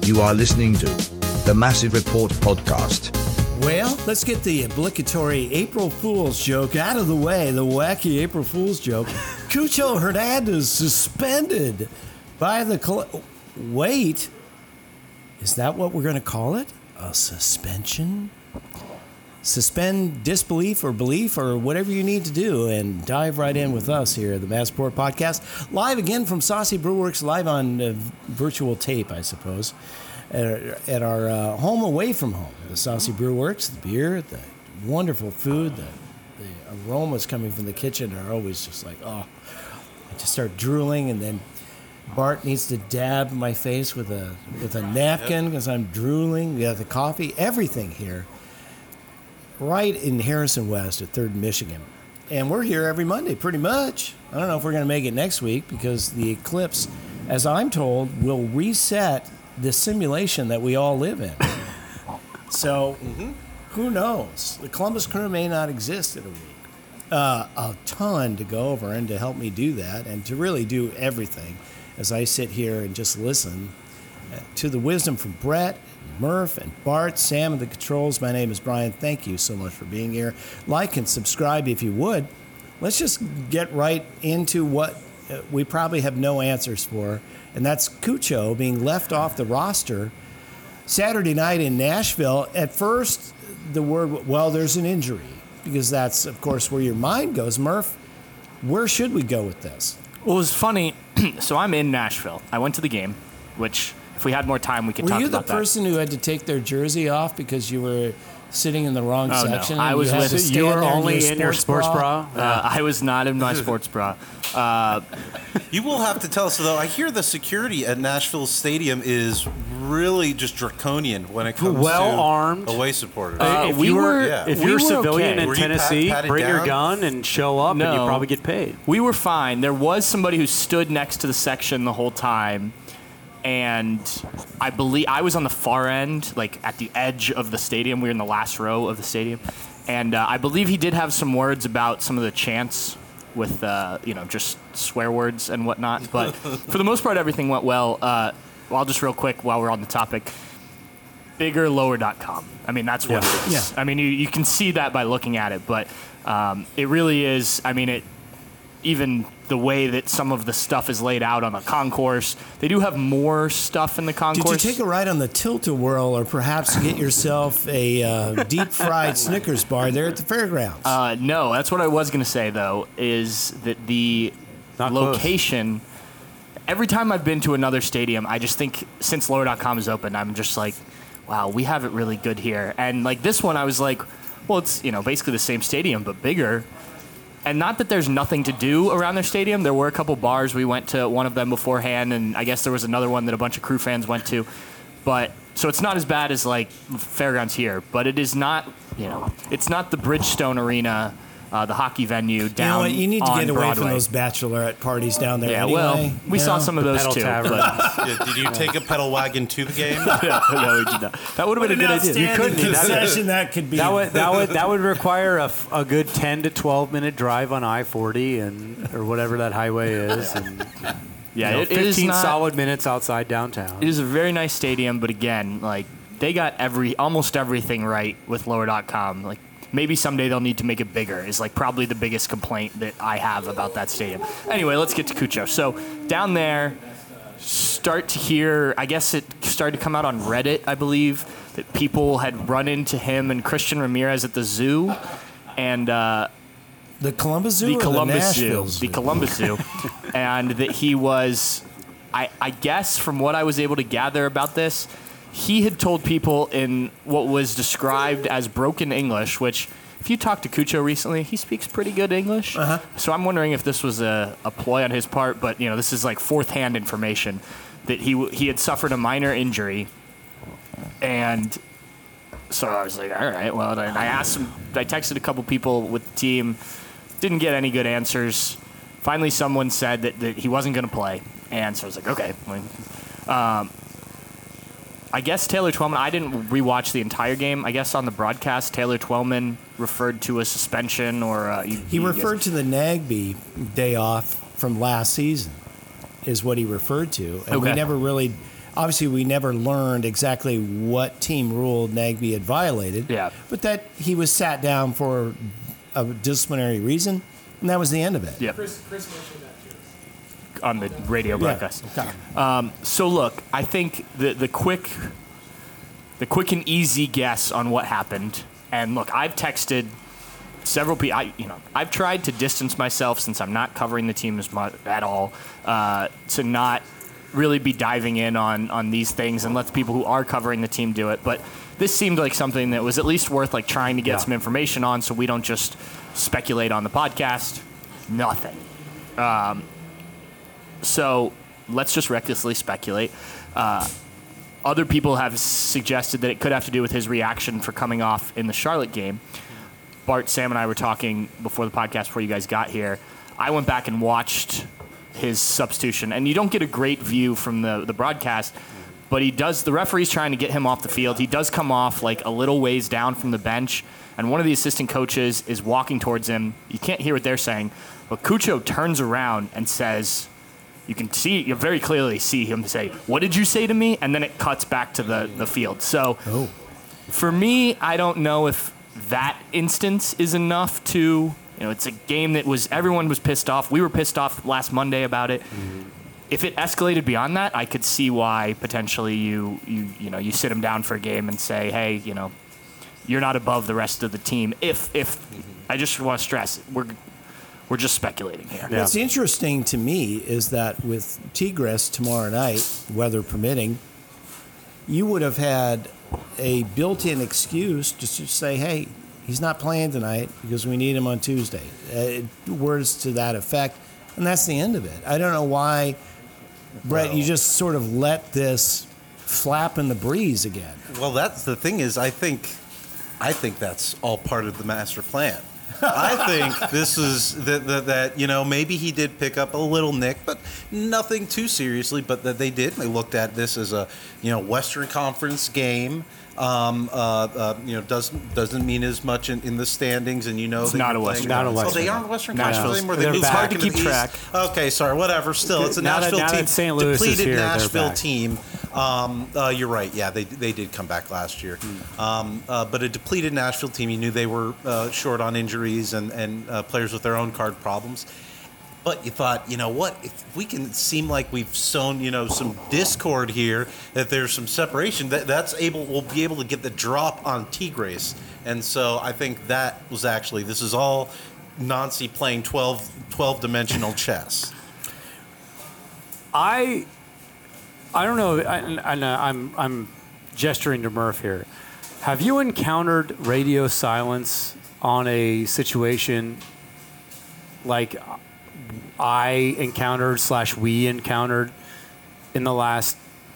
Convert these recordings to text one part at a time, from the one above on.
You are listening to the Massive Report podcast. Well, let's get the obligatory April Fool's joke out of the way, the wacky April Fool's joke. Cucho Hernandez suspended by the... Wait, is that what we're going to call it? A suspension? Suspend disbelief or belief or whatever you need to do and dive right in with us here at the Massive Report podcast. Live again from Saucy Brewworks, live on virtual tape, I suppose. At our home away from home, the Saucy Brewworks, the beer, the wonderful food, the aromas coming from the kitchen are always just like, oh, I just start drooling, and then Bart needs to dab my face with a napkin because I'm drooling. We got the coffee, everything here, right in Harrison West at 3rd Michigan. And we're here every Monday, pretty much. I don't know if we're going to make it next week because the eclipse, as I'm told, will reset the simulation that we all live in. So, who knows? The Columbus Crew may not exist in a week. A ton to go over and to help me do that and to really do everything as I sit here and just listen to the wisdom from Brett, Murph, and Bart, Sam, and the controls. My name is Brian. Thank you so much for being here. Like and subscribe if you would. Let's just get right into what we probably have no answers for, and that's Cucho being left off the roster Saturday night in Nashville. At first, the word, well, there's an injury, because that's, of course, where your mind goes. Murph, where should we go with this? Well, it was funny. So I'm in Nashville. I went to the game, which if we had more time, we could talk about that. Were you the person who had to take their jersey off because you were sitting in the wrong section? No. I was with you were only in your sports bra? I was not in my sports bra. You will have to tell us, though. I hear the security at Nashville Stadium is really just draconian when it comes to armed away supporters. If you're a civilian in Tennessee, bring your gun and show up, and you probably get paid. We were fine. There was somebody who stood next to the section the whole time. And I believe I was on the far end, like at the edge of the stadium. We were in the last row of the stadium. And I believe he did have some words about some of the chants with, just swear words and whatnot. But for the most part, everything went well. I'll just real quick while we're on the topic. Biggerlower.com. I mean, that's what it is. Yeah. I mean, you can see that by looking at it. But it really is, I mean, even the way that some of the stuff is laid out on the concourse. They do have more stuff in the concourse. Did you take a ride on the Tilt-A-Whirl or perhaps get yourself a deep-fried Snickers bar there at the fairgrounds? No, that's what I was going to say, though, is that the location... Every time I've been to another stadium, I just think since Lower.com is open, I'm just like, wow, we have it really good here. And like this one, I was like, well, it's basically the same stadium, but bigger. And not that there's nothing to do around their stadium. There were a couple bars. We went to one of them beforehand, and I guess there was another one that a bunch of Crew fans went to. But so it's not as bad as like fairgrounds here, but it is not, it's not the Bridgestone Arena, the hockey venue down on Broadway. You need to get away from those bachelorette parties down there. Yeah, anyway. Well, we saw some of those too. Did you take a pedal wagon to the game? No, we did not. That would have been a good idea. You couldn't concession that could be. That would require a good 10 to 12 minute drive on I-40 or whatever that highway is. And, it 15 is not, solid minutes outside downtown. It is a very nice stadium, but again, like they got almost everything right with Lower.com. Like maybe someday they'll need to make it bigger is like probably the biggest complaint that I have about that stadium. Anyway, let's get to Cucho. So down there, start to hear, I guess it started to come out on Reddit, I believe, that people had run into him and Christian Ramirez at the zoo. And the Columbus Zoo? The Columbus Zoo. And that he was, I guess from what I was able to gather about this, he had told people in what was described as broken English, which if you talk to Cucho recently, he speaks pretty good English. Uh-huh. So I'm wondering if this was a ploy on his part, but this is like fourth-hand information, that he had suffered a minor injury. And so I was like, all right, well, and I asked him, I texted a couple people with the team, didn't get any good answers. Finally, someone said that he wasn't going to play. And so I was like, okay. I guess Taylor Twellman, I didn't rewatch the entire game. I guess on the broadcast, Taylor Twellman referred to a suspension or... he referred to the Nagby day off from last season is what he referred to. And we never really... obviously we never learned exactly what team rule Nagbe had violated. Yeah. But that he was sat down for a disciplinary reason, and that was the end of it. Yep. Chris mentioned that to us. On the radio broadcast. Okay. So look, I think the quick and easy guess on what happened, and look, I've texted several people. I've tried to distance myself since I'm not covering the team as much at all, to not really be diving in on these things and let the people who are covering the team do it. But this seemed like something that was at least worth like trying to get some information on, so we don't just speculate on the podcast. Nothing. So let's just recklessly speculate. Other people have suggested that it could have to do with his reaction for coming off in the Charlotte game. Bart, Sam, and I were talking before the podcast, before you guys got here. I went back and watched his substitution, and you don't get a great view from the broadcast, but he does. The referee's trying to get him off the field. He does come off like a little ways down from the bench, and one of the assistant coaches is walking towards him. You can't hear what they're saying, but Cucho turns around and says, you very clearly see him say, "What did you say to me?" And then it cuts back to the field. So for me, I don't know if that instance is enough to, it's a game that everyone was pissed off. We were pissed off last Monday about it. Mm-hmm. If it escalated beyond that, I could see why potentially you sit him down for a game and say, hey, you're not above the rest of the team. If I just want to stress, we're just speculating here. What's interesting to me is that with Tigres tomorrow night, weather permitting, you would have had a built-in excuse just to say, hey, he's not playing tonight because we need him on Tuesday. Words to that effect, and that's the end of it. I don't know why, Brett, you just sort of let this flap in the breeze again. Well, that's the thing is, I think that's all part of the master plan. I think this is that maybe he did pick up a little nick, but nothing too seriously. But that they did. They looked at this as a Western Conference game. Doesn't mean as much in the standings, and it's not a Western. Oh, they aren't Western Conference anymore. It's hard to keep track. Okay, sorry, whatever. Still, it's a Nashville team. St. Louis depleted is here, Nashville team. You're right. Yeah, they did come back last year, but a depleted Nashville team. You knew they were short on injuries and players with their own card problems. But you thought, if we can seem like we've sown, some discord here, that there's some separation, we'll be able to get the drop on Tigres. And so I think that was this is all Nancy playing 12-dimensional chess. I don't know, I'm gesturing to Murph here. Have you encountered radio silence on a situation like I encountered / we encountered in the last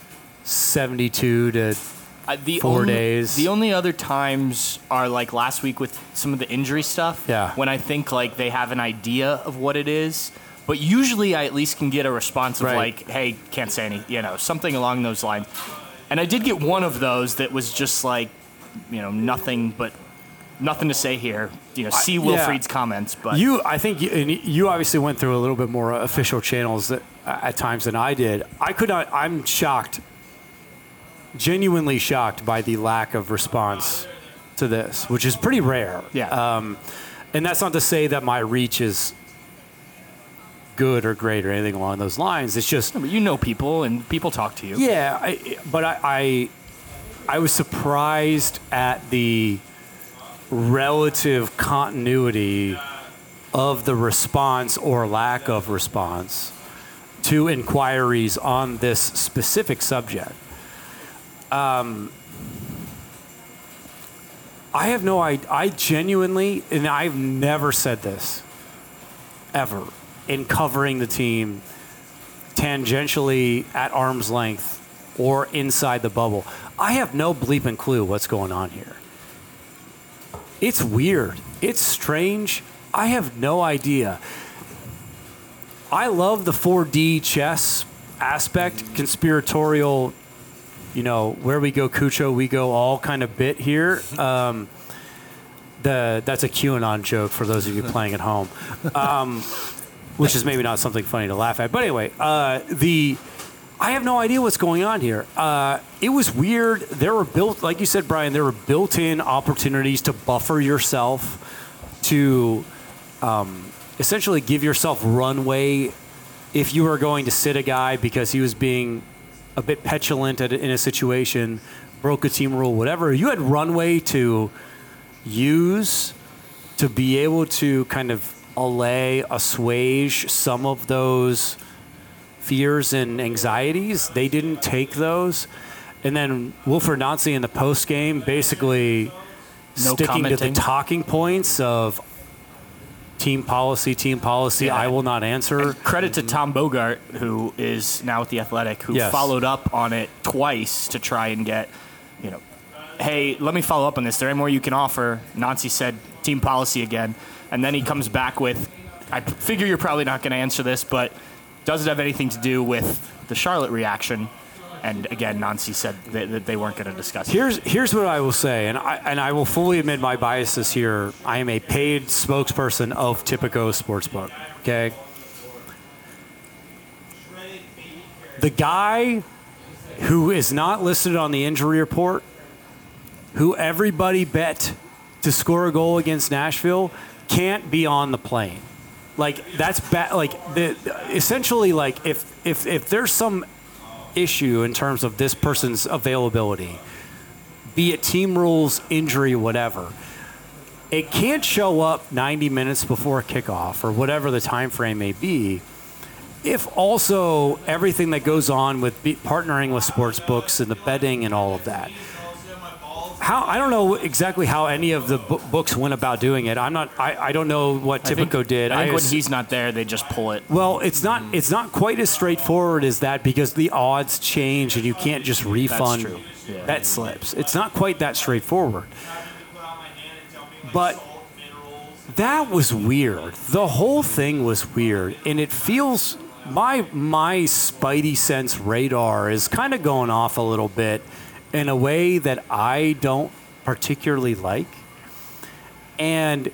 72 to 4 days? The only other times are like last week with some of the injury stuff. Yeah. When I think like they have an idea of what it is. But usually I at least can get a response of like, hey, can't say any, something along those lines. And I did get one of those that was just like, nothing to say here. See Wilfried's comments, but I think you obviously went through a little bit more official channels at times than I did. I could not. I'm shocked, genuinely shocked by the lack of response to this, which is pretty rare. Yeah. And that's not to say that my reach is good or great or anything along those lines. It's just people and people talk to you. Yeah, I was surprised at the relative continuity of the response or lack of response to inquiries on this specific subject. I have no idea. I genuinely, and I've never said this ever in covering the team tangentially at arm's length or inside the bubble. I have no bleeping clue what's going on here. It's weird. It's strange. I have no idea. I love the 4D chess aspect, conspiratorial, where we go Cucho, we go all kind of bit here. That's a QAnon joke for those of you playing at home, which is maybe not something funny to laugh at. But anyway, I I have no idea what's going on here. It was weird. There were like you said, Brian, there were built-in opportunities to buffer yourself, to essentially give yourself runway if you were going to sit a guy because he was being a bit petulant in a situation, broke a team rule, whatever. You had runway to use to be able to kind of assuage some of those fears and anxieties. They didn't take those. And then Wilfried Nancy in the post game basically sticking to the talking points of team policy, Yeah. I will not answer. And credit to Tom Bogart, who is now with The Athletic, who followed up on it twice to try and get, hey, let me follow up on this. Is there any more you can offer? Nancy said team policy again. And then he comes back with, I figure you're probably not going to answer this, but does it have anything to do with the Charlotte reaction? And again, Nancy said that they weren't going to discuss it. Here's what I will say, and I will fully admit my biases here. I am a paid spokesperson of Tipico Sportsbook, okay? The guy who is not listed on the injury report, who everybody bet to score a goal against Nashville, can't be on the plane. Like, that's bad. Like, essentially, like, if there's some issue in terms of this person's availability, be it team rules, injury, whatever, it can't show up 90 minutes before kickoff or whatever the time frame may be. If also everything that goes on with partnering with sports books and the betting and all of that. I don't know exactly how any of the books went about doing it. I don't know what Tipico did. I think when he's not there, they just pull it. Well, it's not quite as straightforward as that because the odds change and you can't just refund bet slips. It's not quite that straightforward. But that was weird. The whole thing was weird, and it feels my spidey sense radar is kind of going off a little bit in a way that I don't particularly like. And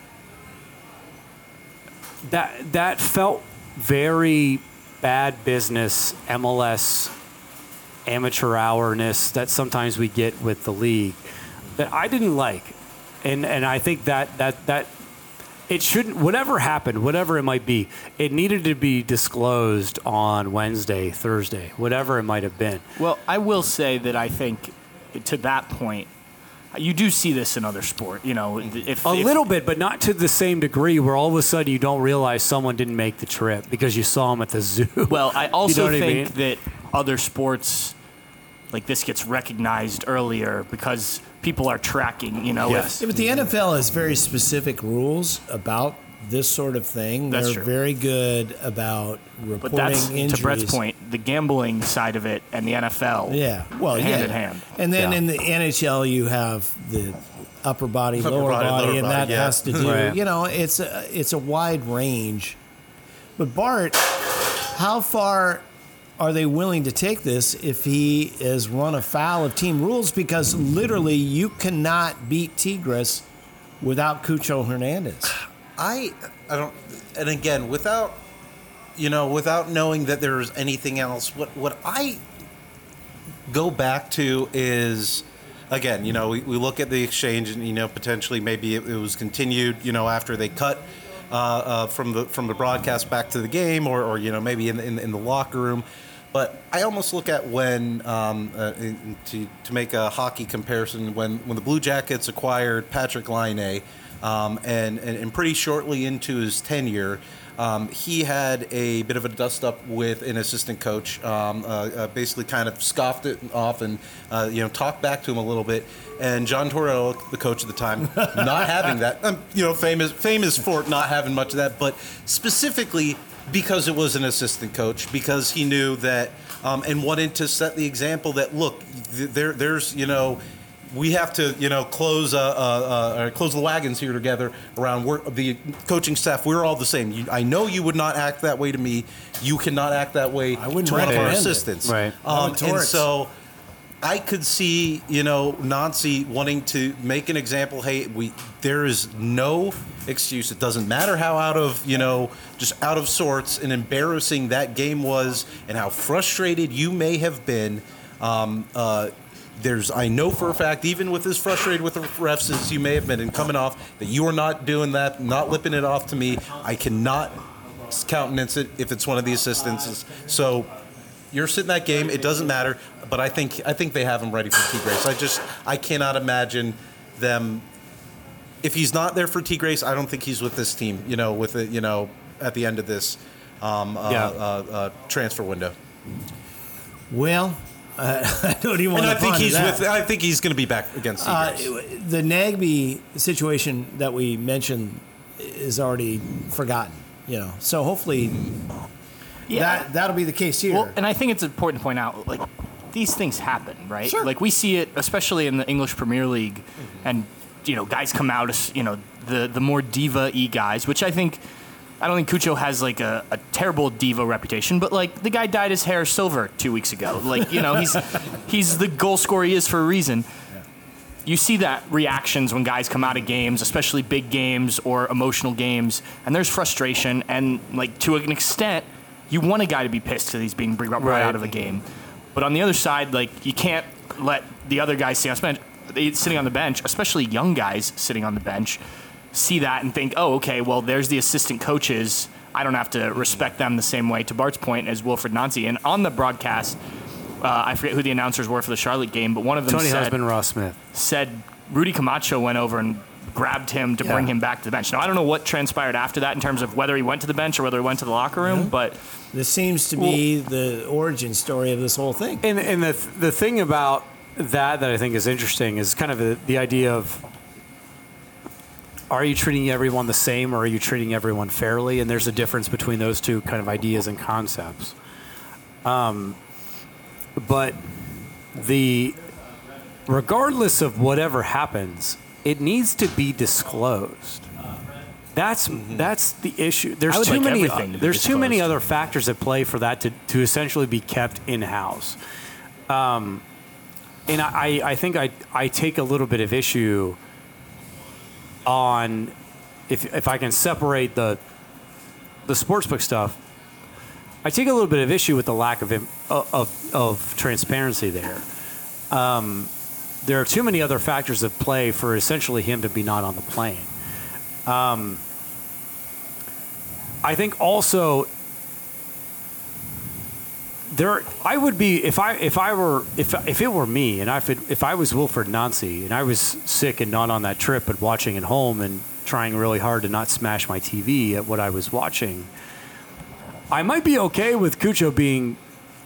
that felt very bad business, MLS amateur hourness that sometimes we get with the league that I didn't like. And I think that it shouldn't, whatever happened, whatever it might be, it needed to be disclosed on Wednesday, Thursday, whatever it might have been. Well, I will say that I think to that point, you do see this in other sport, if a little bit, but not to the same degree where all of a sudden you don't realize someone didn't make the trip because you saw him at the zoo. Well, I also think that other sports like this gets recognized earlier because people are tracking, Yes. Yeah, but the NFL has very specific rules about this sort of thing. That's They're true. very good about reporting But that's, injuries. to Brett's point, the gambling side of it and the NFL hand in hand. And then in the NHL, you have the upper body, lower body, body, lower and body, that yeah. has to do, Right. it's a wide range. But Bart, how far are they willing to take this if he is run afoul of team rules? Because literally you cannot beat Tigres without Cucho Hernandez. I don't, and again, without knowing that there's anything else, what I go back to is, again, we look at the exchange and, potentially maybe it was continued, after they cut from the broadcast back to the game or maybe in the locker room. But I almost look at when, to make a hockey comparison, when the Blue Jackets acquired Patrick Laine, and pretty shortly into his tenure, he had a bit of a dust-up with an assistant coach, basically kind of scoffed it off and, talked back to him a little bit. And John Tortorella, the coach at the time, not having that, famous for not having much of that, but specifically because it was an assistant coach, because he knew that and wanted to set the example that, look, there's, we have to, close the wagons here together around the coaching staff. We're all the same. I know you would not act that way to me. You cannot act that way to one of our assistants. Right. And so I could see, Nancy wanting to make an example. Hey, there is no excuse. It doesn't matter how just out of sorts and embarrassing that game was, and how frustrated you may have been. I know for a fact, even with as frustrated with the refs as you may have been, and coming off, that you are not doing that, not lipping it off to me. I cannot countenance it if it's one of the assistants. So you're sitting that game. It doesn't matter. But I think they have him ready for T. Grace. I cannot imagine them. If he's not there for T. Grace, I don't think he's with this team. At the end of this transfer window. Well, I don't even want and to. I think he's going to be back against T. Grace. The Nagbe situation that we mentioned is already forgotten. So hopefully, that'll be the case here. Well, and I think it's important to point out, like, these things happen, right? Sure. Like, we see it, especially in the English Premier League, and guys come out as the more diva-y guys, which I don't think Cucho has like a terrible diva reputation, but like the guy dyed his hair silver 2 weeks ago. Like, he's the goal scorer he is for a reason. You see that reactions when guys come out of games, especially big games or emotional games, and there's frustration, and like to an extent, you want a guy to be pissed because he's being brought right out of a game. But on the other side, like, you can't let the other guys sitting on the bench, especially young guys sitting on the bench, see that and think, oh, okay, well, there's the assistant coaches. I don't have to respect them the same way, to Bart's point, as Wilfried Nancy. And on the broadcast, I forget who the announcers were for the Charlotte game, but one of them said Rudy Camacho went over and grabbed him to bring him back to the bench. Now, I don't know what transpired after that in terms of whether he went to the bench or whether he went to the locker room, but this seems to be the origin story of this whole thing. And the thing about that I think is interesting is kind of the idea of, are you treating everyone the same or are you treating everyone fairly? And there's a difference between those two kind of ideas and concepts. But regardless of whatever happens, it needs to be disclosed. That's the issue. There's too many other factors at play for that to essentially be kept in-house. And I think I take a little bit of issue on if I can separate the sportsbook stuff. I take a little bit of issue with the lack of transparency there. There are too many other factors at play for essentially him to be not on the plane. I think also I would be if it were me and if I was Wilfried Nancy and I was sick and not on that trip but watching at home and trying really hard to not smash my TV at what I was watching, I might be okay with Cucho being,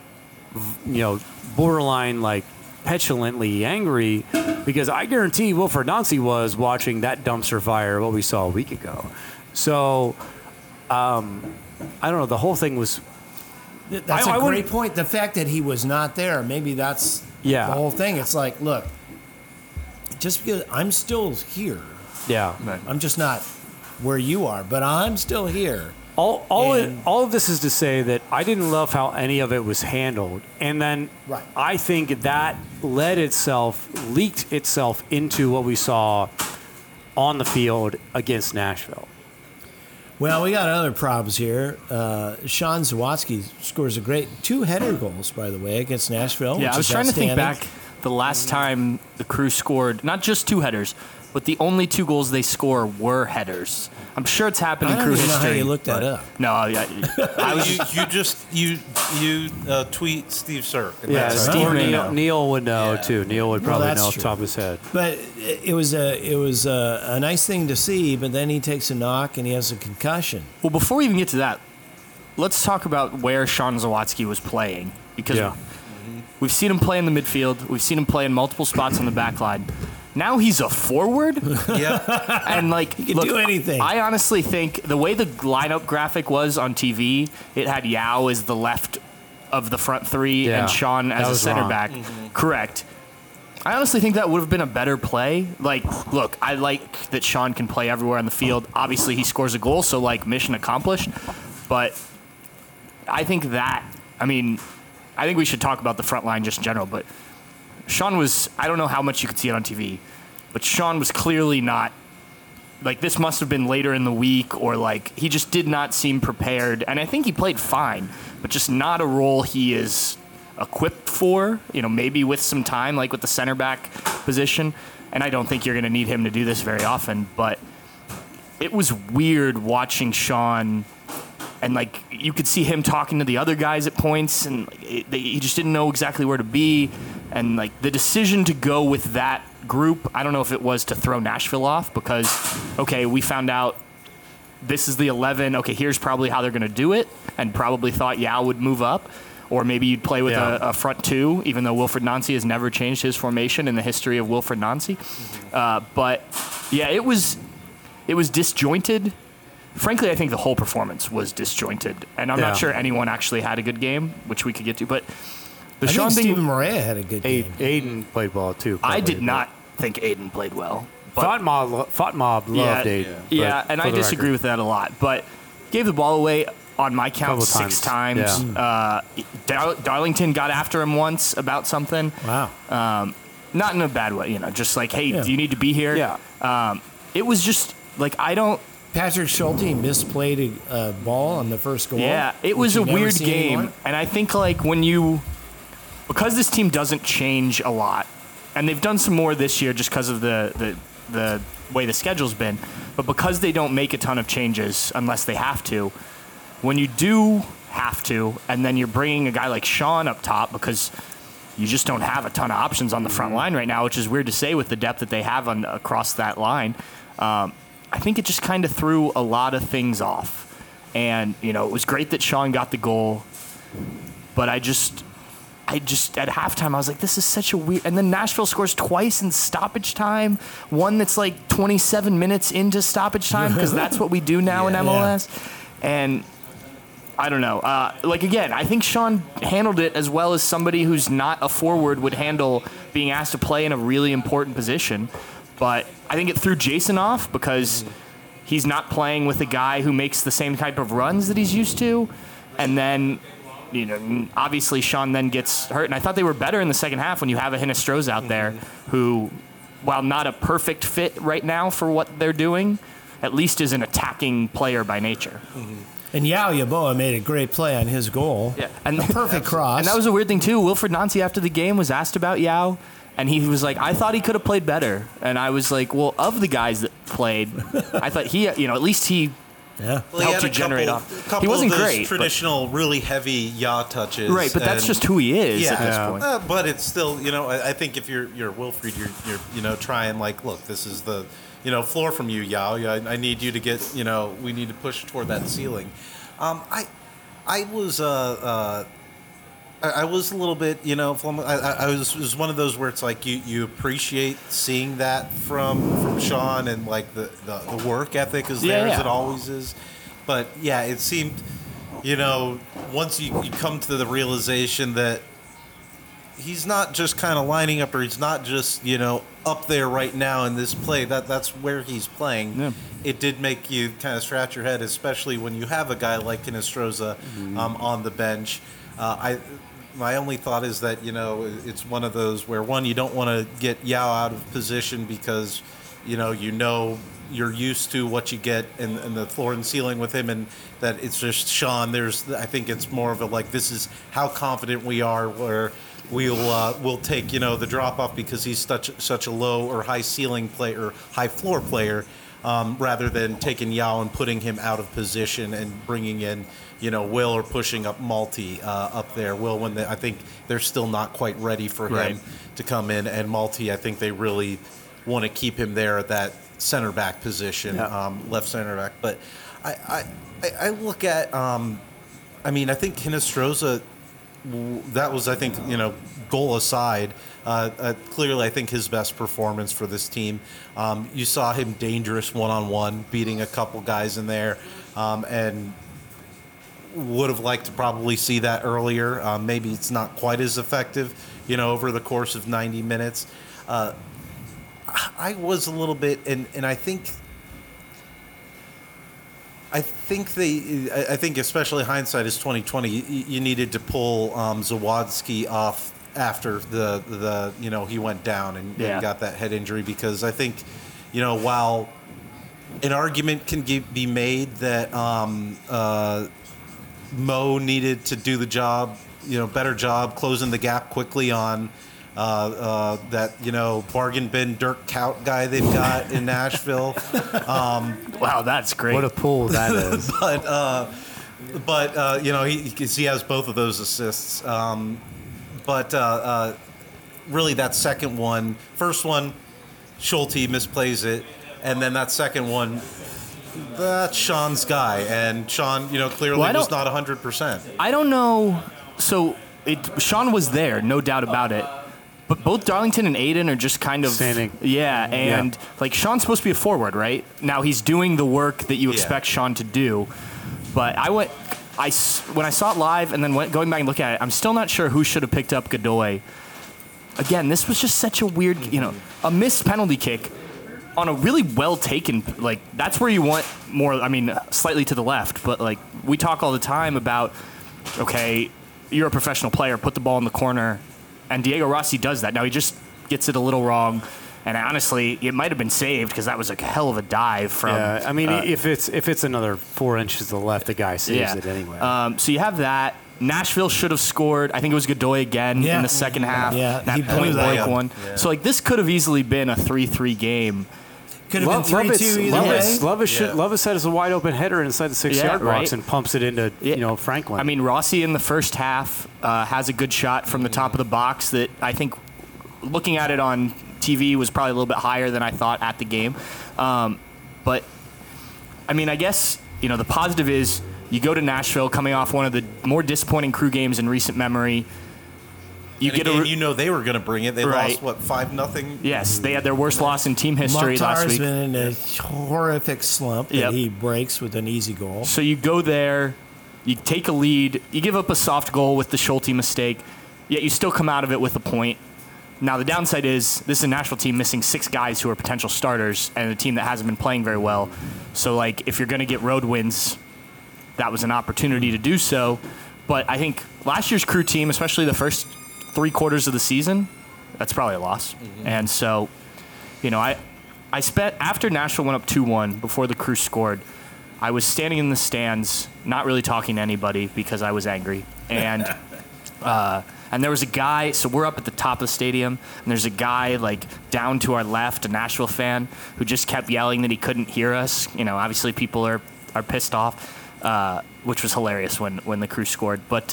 borderline like petulantly angry, because I guarantee Wilfried Nancy was watching that dumpster fire what we saw a week ago. So I don't know. The whole thing was. That's a great point. The fact that he was not there, maybe that's the whole thing. It's like, look, just because I'm still here. Yeah. I'm just not where you are, but I'm still here. All of this is to say that I didn't love how any of it was handled. And then I think that leaked itself into what we saw on the field against Nashville. Well, we got other problems here. Sean Zawatsky scores a great 2 header goals, by the way, against Nashville. Yeah, I was trying to think back the last time the Crew scored, not just 2 headers, but the only 2 goals they score were headers. I'm sure it's happened in Crew history. I don't know how you looked that up. No, you tweet Steve Sirk. Yeah, Steve Neil would know too. Neil would probably know off the top of his head. But it was a nice thing to see. But then he takes a knock and he has a concussion. Well, before we even get to that, let's talk about where Sean Zawatsky was playing, because we've seen him play in the midfield. We've seen him play in multiple spots on the back line. Now he's a forward? Yeah. And, like, he can do anything. I honestly think the way the lineup graphic was on TV, it had Yao as the left of the front 3 and Sean as a center back. Mm-hmm. Correct. I honestly think that would have been a better play. Like, look, I like that Sean can play everywhere on the field. Obviously, he scores a goal, so, like, mission accomplished. But I think we should talk about the front line just in general, but Sean was, I don't know how much you could see it on TV, but Sean was clearly not, like, this must have been later in the week, or like he just did not seem prepared. And I think he played fine, but just not a role he is equipped for, maybe with some time, like with the center back position. And I don't think you're going to need him to do this very often, but it was weird watching Sean, and like you could see him talking to the other guys at points, and he just didn't know exactly where to be. And like the decision to go with that group, I don't know if it was to throw Nashville off because, okay, we found out this is the 11. Okay, here's probably how they're going to do it, and probably thought Yao would move up. Or maybe you'd play with a front two, even though Wilfried Nancy has never changed his formation in the history of Wilfried Nancy. But yeah, it was disjointed. Frankly, I think the whole performance was disjointed, and I'm not sure anyone actually had a good game, which we could get to. But the I Sean think thing, Steven Morea had a good game. Aiden played well too. I did not think Aiden played well. Fatmob loved Aiden. Yeah, and I disagree with that a lot. But gave the ball away on my count 6 times. Yeah. Darlington got after him once about something. Wow. Not in a bad way, just like, hey, do you need to be here? Yeah. It was just like, Patrick Schulte misplayed a ball on the first goal. Yeah, it was a weird game. And I think like because this team doesn't change a lot, and they've done some more this year just because of the way the schedule's been, but because they don't make a ton of changes unless they have to, when you do have to, and then you're bringing a guy like Sean up top because you just don't have a ton of options on the front line right now, which is weird to say with the depth that they have across that line. I think it just kind of threw a lot of things off. And, it was great that Sean got the goal, but I just at halftime, I was like, this is such a weird... And then Nashville scores twice in stoppage time, one that's like 27 minutes into stoppage time, because that's what we do now in MLS. And I don't know. Again, I think Sean handled it as well as somebody who's not a forward would handle being asked to play in a really important position. But I think it threw Jason off because he's not playing with a guy who makes the same type of runs that he's used to. And then, obviously Sean then gets hurt. And I thought they were better in the second half when you have a Hinestroza out there who, while not a perfect fit right now for what they're doing, at least is an attacking player by nature. And Yao Yaboa made a great play on his goal. Yeah, and a perfect cross. And that was a weird thing too. Wilfried Nancy after the game was asked about Yao, and he was like, "I thought he could have played better." And I was like, "Well, of the guys that played, I thought he, at least he." Yeah. Well, helped you generate off. He wasn't of those great. Traditional, really heavy yaw touches. Right, but that's just who he is at this point. But it's still, I think if you're Wilfried, you're trying like, look, this is the, floor from you, Yao. I need you to get, we need to push toward that ceiling. I was a little bit, I was one of those where it's like you appreciate seeing that from Sean, and like the work ethic is there as it always is. But yeah, it seemed, once you come to the realization that he's not just kind of lining up, or he's not just, up there right now in this play, that's where he's playing. Yeah. It did make you kind of scratch your head, especially when you have a guy like Hinestroza on the bench. My only thought is that, it's one of those where, one, you don't want to get Yao out of position because, you're used to what you get in the floor and ceiling with him, and that it's just Sean. I think it's more of a like, this is how confident we are, where we'll take, the drop off because he's such a low or high ceiling player, high floor player, rather than taking Yao and putting him out of position and bringing in, Will, or pushing up Malty up there. Will, when I think they're still not quite ready for him to come in, and Malty, I think they really want to keep him there at that center back position, left center back. But I look at, I think Hinestroza, that was, I think, goal aside, clearly I think his best performance for this team. You saw him dangerous one-on-one, beating a couple guys in there, and would have liked to probably see that earlier. Maybe it's not quite as effective, over the course of 90 minutes. I was a little bit, and I think especially hindsight is 2020. You needed to pull Zawadzki off after the he went down and got that head injury, because I think while an argument can be made that Mo needed to do the job, better job closing the gap quickly on that bargain bin Dirk Cout guy they've got in Nashville. Wow, that's great. What a pull that is. But he has both of those assists. Really, that second one, first one, Schulte misplays it, and then that second one, that's Sean's guy, and Sean, clearly was not 100%. I don't know. So Sean was there, no doubt about it. But both Darlington and Aiden are just kind of standing. Yeah, and like Sean's supposed to be a forward, right? Now he's doing the work that you expect Sean to do. But when I saw it live and then going back and looking at it, I'm still not sure who should have picked up Godoy. Again, this was just such a weird, a missed penalty kick on a really well taken, like that's where you want more. I mean, slightly to the left, but like we talk all the time about, okay, you're a professional player, put the ball in the corner, and Diego Rossi does that. Now he just gets it a little wrong. And honestly, it might have been saved because that was a hell of a dive from. Yeah, I mean, if it's another 4 inches to the left, the guy saves it anyway. So you have that. Nashville should have scored. I think it was Godoy again in the second half. Yeah, that point blank one. Yeah. So like this could have easily been a 3-3 game. Could have been 3-2 either way. Levis has a wide open header inside the 6-yard box and pumps it into Franklin. I mean, Rossi in the first half has a good shot from the top of the box that I think, looking at it on TV, was probably a little bit higher than I thought at the game. But I mean, I guess the positive is you go to Nashville coming off one of the more disappointing Crew games in recent memory. They were going to bring it. They lost, 5-0? Yes, they had their worst loss in team history last week. Mukhtar's been in a horrific slump that he breaks with an easy goal. So you go there, you take a lead, you give up a soft goal with the Schulte mistake, yet you still come out of it with a point. Now, the downside is this is a Nashville team missing 6 guys who are potential starters and a team that hasn't been playing very well. So, if you're going to get road wins, that was an opportunity to do so. But I think last year's Crew team, especially the first 3 quarters of the season, that's probably a loss. Mm-hmm. And so, I spent, after Nashville went up 2-1 before the Crew scored, I was standing in the stands, not really talking to anybody because I was angry. And and there was a guy, so we're up at the top of the stadium, and there's a guy down to our left, a Nashville fan, who just kept yelling that he couldn't hear us. Obviously people are pissed off, which was hilarious when the Crew scored. But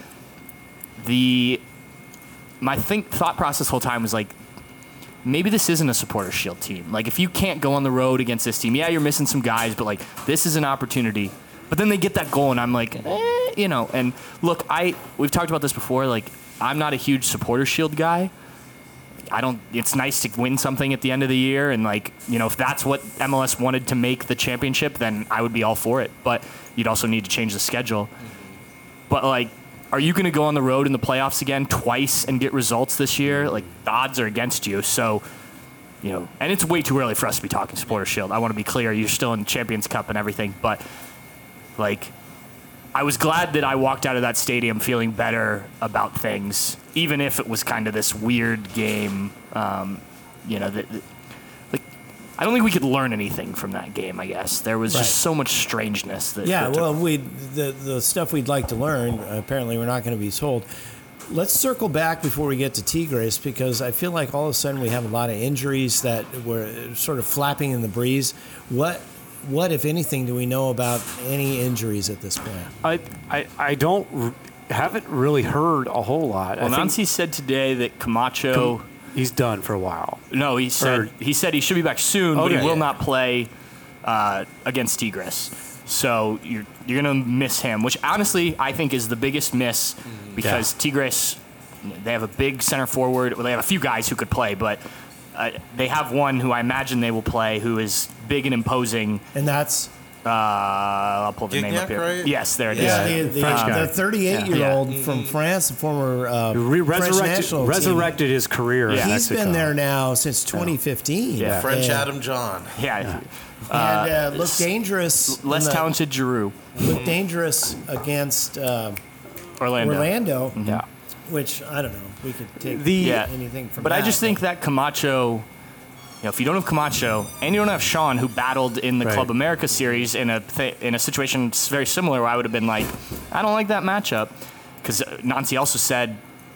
my thought process the whole time was maybe this isn't a Supporters Shield team. If you can't go on the road against this team, you're missing some guys, but this is an opportunity. But then they get that goal, and I'm and look, we've talked about this before. I'm not a huge Supporters Shield guy. It's nice to win something at the end of the year, and if that's what MLS wanted to make the championship, then I would be all for it. But you'd also need to change the schedule. But are you going to go on the road in the playoffs again twice and get results this year? The odds are against you. So, and it's way too early for us to be talking Supporters Shield. I want to be clear. You're still in the Champions Cup and everything, but I was glad that I walked out of that stadium feeling better about things, even if it was kind of this weird game. I don't think we could learn anything from that game. I guess there was just so much strangeness. The stuff we'd like to learn, apparently we're not going to be told. Let's circle back before we get to Tigres, because I feel like all of a sudden we have a lot of injuries that were sort of flapping in the breeze. What, if anything, do we know about any injuries at this point? I haven't really heard a whole lot. Well, Nancy said today that Camacho... He's done for a while. No, he said he should be back soon, but he will not play against Tigres. So you're going to miss him, which honestly I think is the biggest miss, because Tigres, they have a big center forward. Well, they have a few guys who could play, but they have one who I imagine they will play who is big and imposing. And that's? I'll pull the name up here. Right? Yes, there it is. Yeah, the 38-year-old from France, the former French national resurrected team. His career. Yeah. He's been there now since 2015. Yeah. French Adam John. Yeah. And looked dangerous. Less talented Giroux. Looked dangerous against Orlando. Mm-hmm. Yeah. which I don't know. We could take Yeah. anything from But that. I just think that Camacho, if you don't have Camacho and you don't have Sean, who battled in the Right. Club America series in a situation very similar, where I would have been like, I don't like that matchup, because Nancy also said,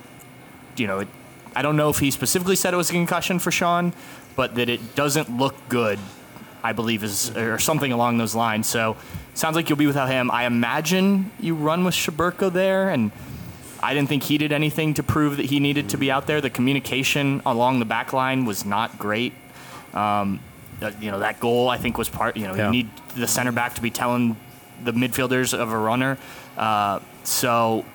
I don't know if he specifically said it was a concussion for Sean, but that it doesn't look good, I believe, or something along those lines. So sounds like you'll be without him. I imagine you run with Shaburko there, and I didn't think he did anything to prove that he needed to be out there. The communication along the back line was not great. That goal, I think, was part, you need the center back to be telling the midfielders of a runner. Still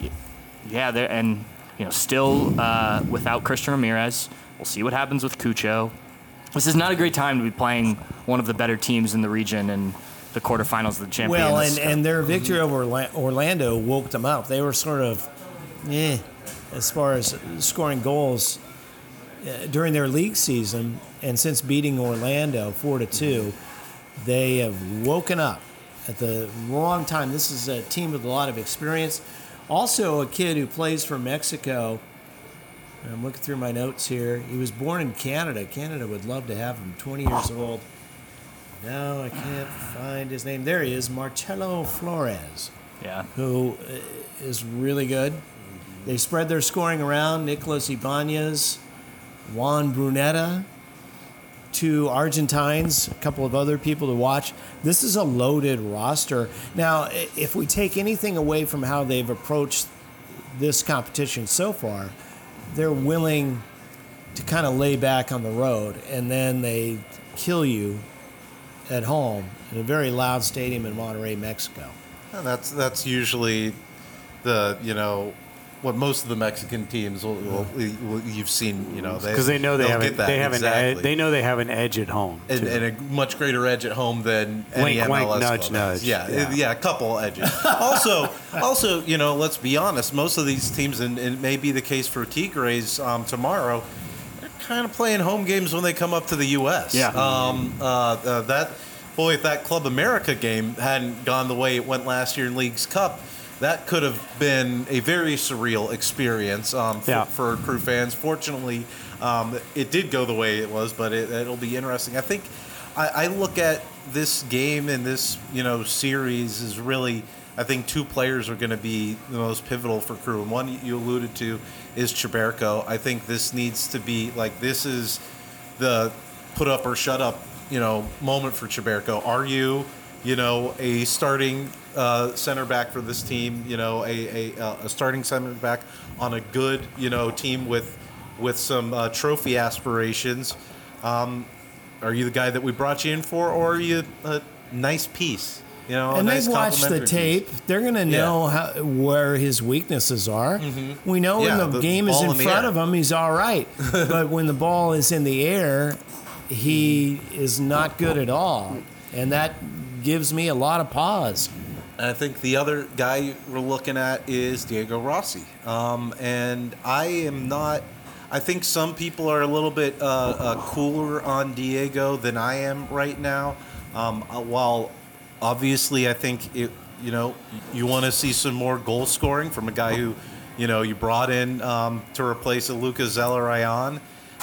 without Christian Ramirez. We'll see what happens with Cucho. This is not a great time to be playing one of the better teams in the region in the quarterfinals of the Champions. Well, and their victory over Orlando woke them up. They were sort of, as far as scoring goals during their league season, and since beating Orlando 4-2, they have woken up at the wrong time. This is a team with a lot of experience. Also, a kid who plays for Mexico. I'm looking through my notes here. He was born in Canada. Canada would love to have him. 20 years old. No, I can't find his name. There he is, Marcelo Flores, yeah. who is really good. They spread their scoring around. Nicolas Ibanez, Juan Brunetta, two Argentines, a couple of other people to watch. This is a loaded roster. Now, if we take anything away from how they've approached this competition so far, they're willing to kind of lay back on the road, and then they kill you at home in a very loud stadium in Monterrey, Mexico. And that's usually what most of the Mexican teams will you've seen, because they know they have an edge at home, and a much greater edge at home than any Wink, MLS wink, nudge, club. nudge. Yeah, a couple edges. also, let's be honest. Most of these teams, and it may be the case for Tigres tomorrow, they're kind of playing home games when they come up to the U.S. Yeah. If that Club America game hadn't gone the way it went last year in Leagues Cup, that could have been a very surreal experience for Crew fans. Fortunately, it did go the way it was, but it'll be interesting. I think I look at this game and this series as really, I think two players are going to be the most pivotal for Crew. And one you alluded to is Chaberco. I think this needs to be this is the put up or shut up moment for Chaberco. Are you a starting center back for this team, a starting center back on a good, team with some trophy aspirations? Are you the guy that we brought you in for, or are you a nice piece? And they've watched the tape. They're going to know where his weaknesses are. Mm-hmm. We know when the game is in front of him, he's all right. But when the ball is in the air, he is not good at all. And that gives me a lot of pause. And I think the other guy we're looking at is Diego Rossi. And I am not. I think some people are a little bit cooler on Diego than I am right now. While obviously I think you want to see some more goal scoring from a guy who you brought in to replace a Lucas Zelarayan.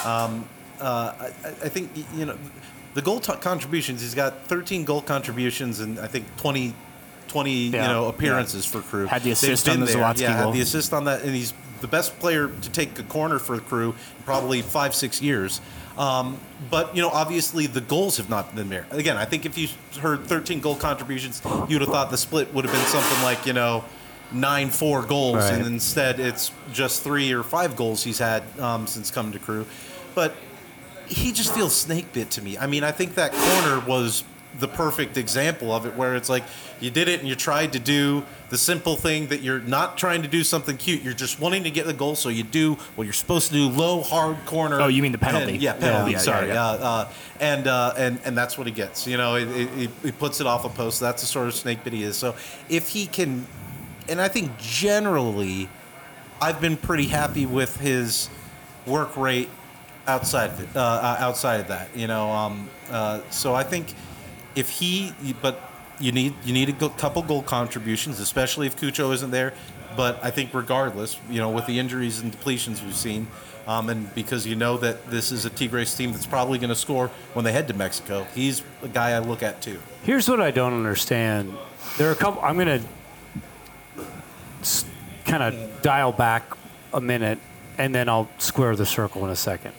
I think the goal contributions. He's got 13 goal contributions and I think 20 appearances for Crew. Had the assist on the Zawadzki goal. Had the assist on that, and he's the best player to take a corner for the Crew in probably 5-6 years. But obviously the goals have not been there. Again, I think if you heard 13 goal contributions, you would have thought the split would have been something like 9-4 goals, right. And instead it's just 3 or 5 goals he's had since coming to Crew. But he just feels snake bit to me. I mean, I think that corner was the perfect example of it, where it's like you did it and you tried to do the simple thing that you're not trying to do something cute. You're just wanting to get the goal, so you do what you're supposed to do: low, hard corner. Oh, you mean the penalty? Penalty. Yeah, sorry. yeah. And that's what he gets. He puts it off a post. That's the sort of snake bit he is. So if he can, and I think generally, I've been pretty happy with his work rate outside of it, outside of that. So I think. But You need a couple goal contributions, especially if Cucho isn't there. But I think regardless, with the injuries and depletions we've seen, and because that this is a Tigres team that's probably going to score when they head to Mexico, he's a guy I look at too. Here's what I don't understand. There are a couple. I'm going to kind of dial back a minute, and then I'll square the circle in a second.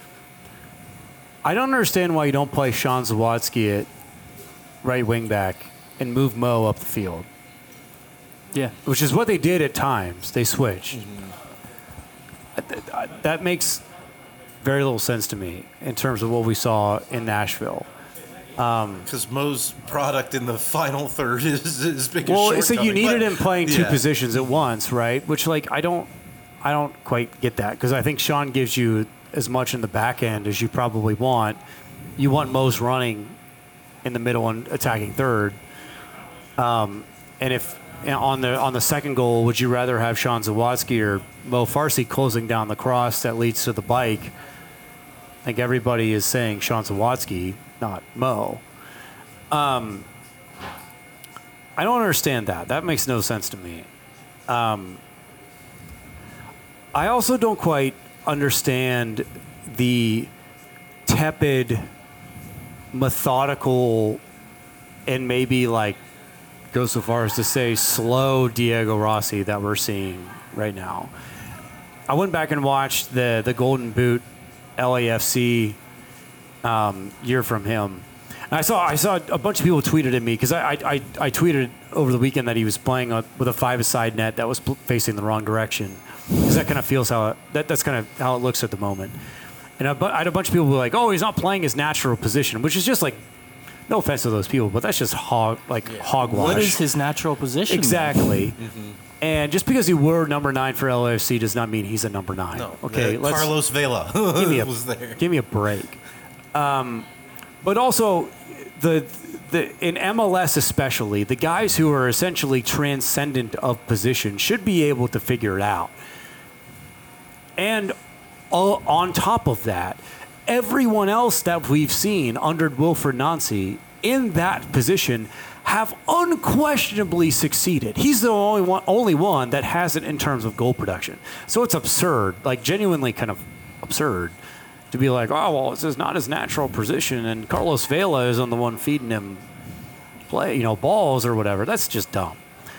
I don't understand why you don't play Sean Zawadzki at right wing back and move Mo up the field. Yeah. Which is what they did at times. They switched. That makes very little sense to me in terms of what we saw in Nashville. Because Mo's product in the final third is his biggest Well, so you shortcoming, needed but- him playing two yeah. positions at once, right? Which, I don't quite get that because I think Sean gives you as much in the back end as you probably want. You want Mo's running in the middle and attacking third. And if on the second goal, would you rather have Sean Zawadzki or Mo Farsi closing down the cross that leads to the bike? I think everybody is saying Sean Zawadzki, not Mo. I don't understand that. That makes no sense to me. I also don't quite understand the tepid, methodical, and maybe go so far as to say slow Diego Rossi that we're seeing right now. I went back and watched the Golden Boot LAFC year from him. And I saw a bunch of people tweeted at me because I tweeted over the weekend that he was playing with a five-a-side net that was facing the wrong direction because that kind of feels that's kind of how it looks at the moment. And I had a bunch of people who were like, "Oh, he's not playing his natural position," which is just no offense to those people, but that's just hogwash. What is his natural position? Exactly. And just because he wore number 9 for LAFC does not mean he's a number 9. No, Okay, Carlos Vela was there. Give me a break. But also, in MLS especially, the guys who are essentially transcendent of position should be able to figure it out. And on top of that, everyone else that we've seen under Wilfried Nancy in that position have unquestionably succeeded. He's the only one that hasn't in terms of goal production. So it's absurd, genuinely kind of absurd, to be like, oh, well, this is not his natural position, and Carlos Vela isn't the one feeding him balls or whatever. That's just dumb.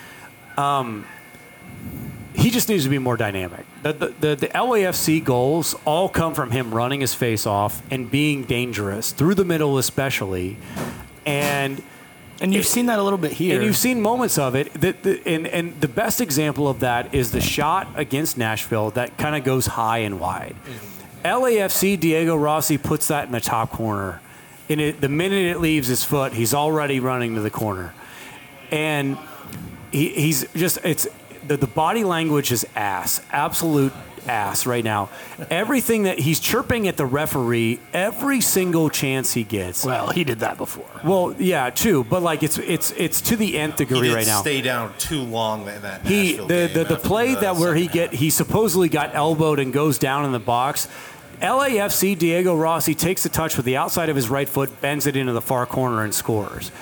He just needs to be more dynamic. The LAFC goals all come from him running his face off and being dangerous, through the middle especially. And you've seen that a little bit here. And you've seen moments of it. And the best example of that is the shot against Nashville that kind of goes high and wide. LAFC, Diego Rossi puts that in the top corner. And the minute it leaves his foot, he's already running to the corner. And he's just, the body language is ass, absolute ass right now. Everything that he's chirping at the referee, every single chance he gets. Well, he did that before. Well, yeah, too, but it's to the nth degree He did right now. stay down too long in that He Nashville game the after play that where he supposedly got elbowed and goes down in the box. LAFC Diego Rossi takes the touch with the outside of his right foot, bends it into the far corner, and scores.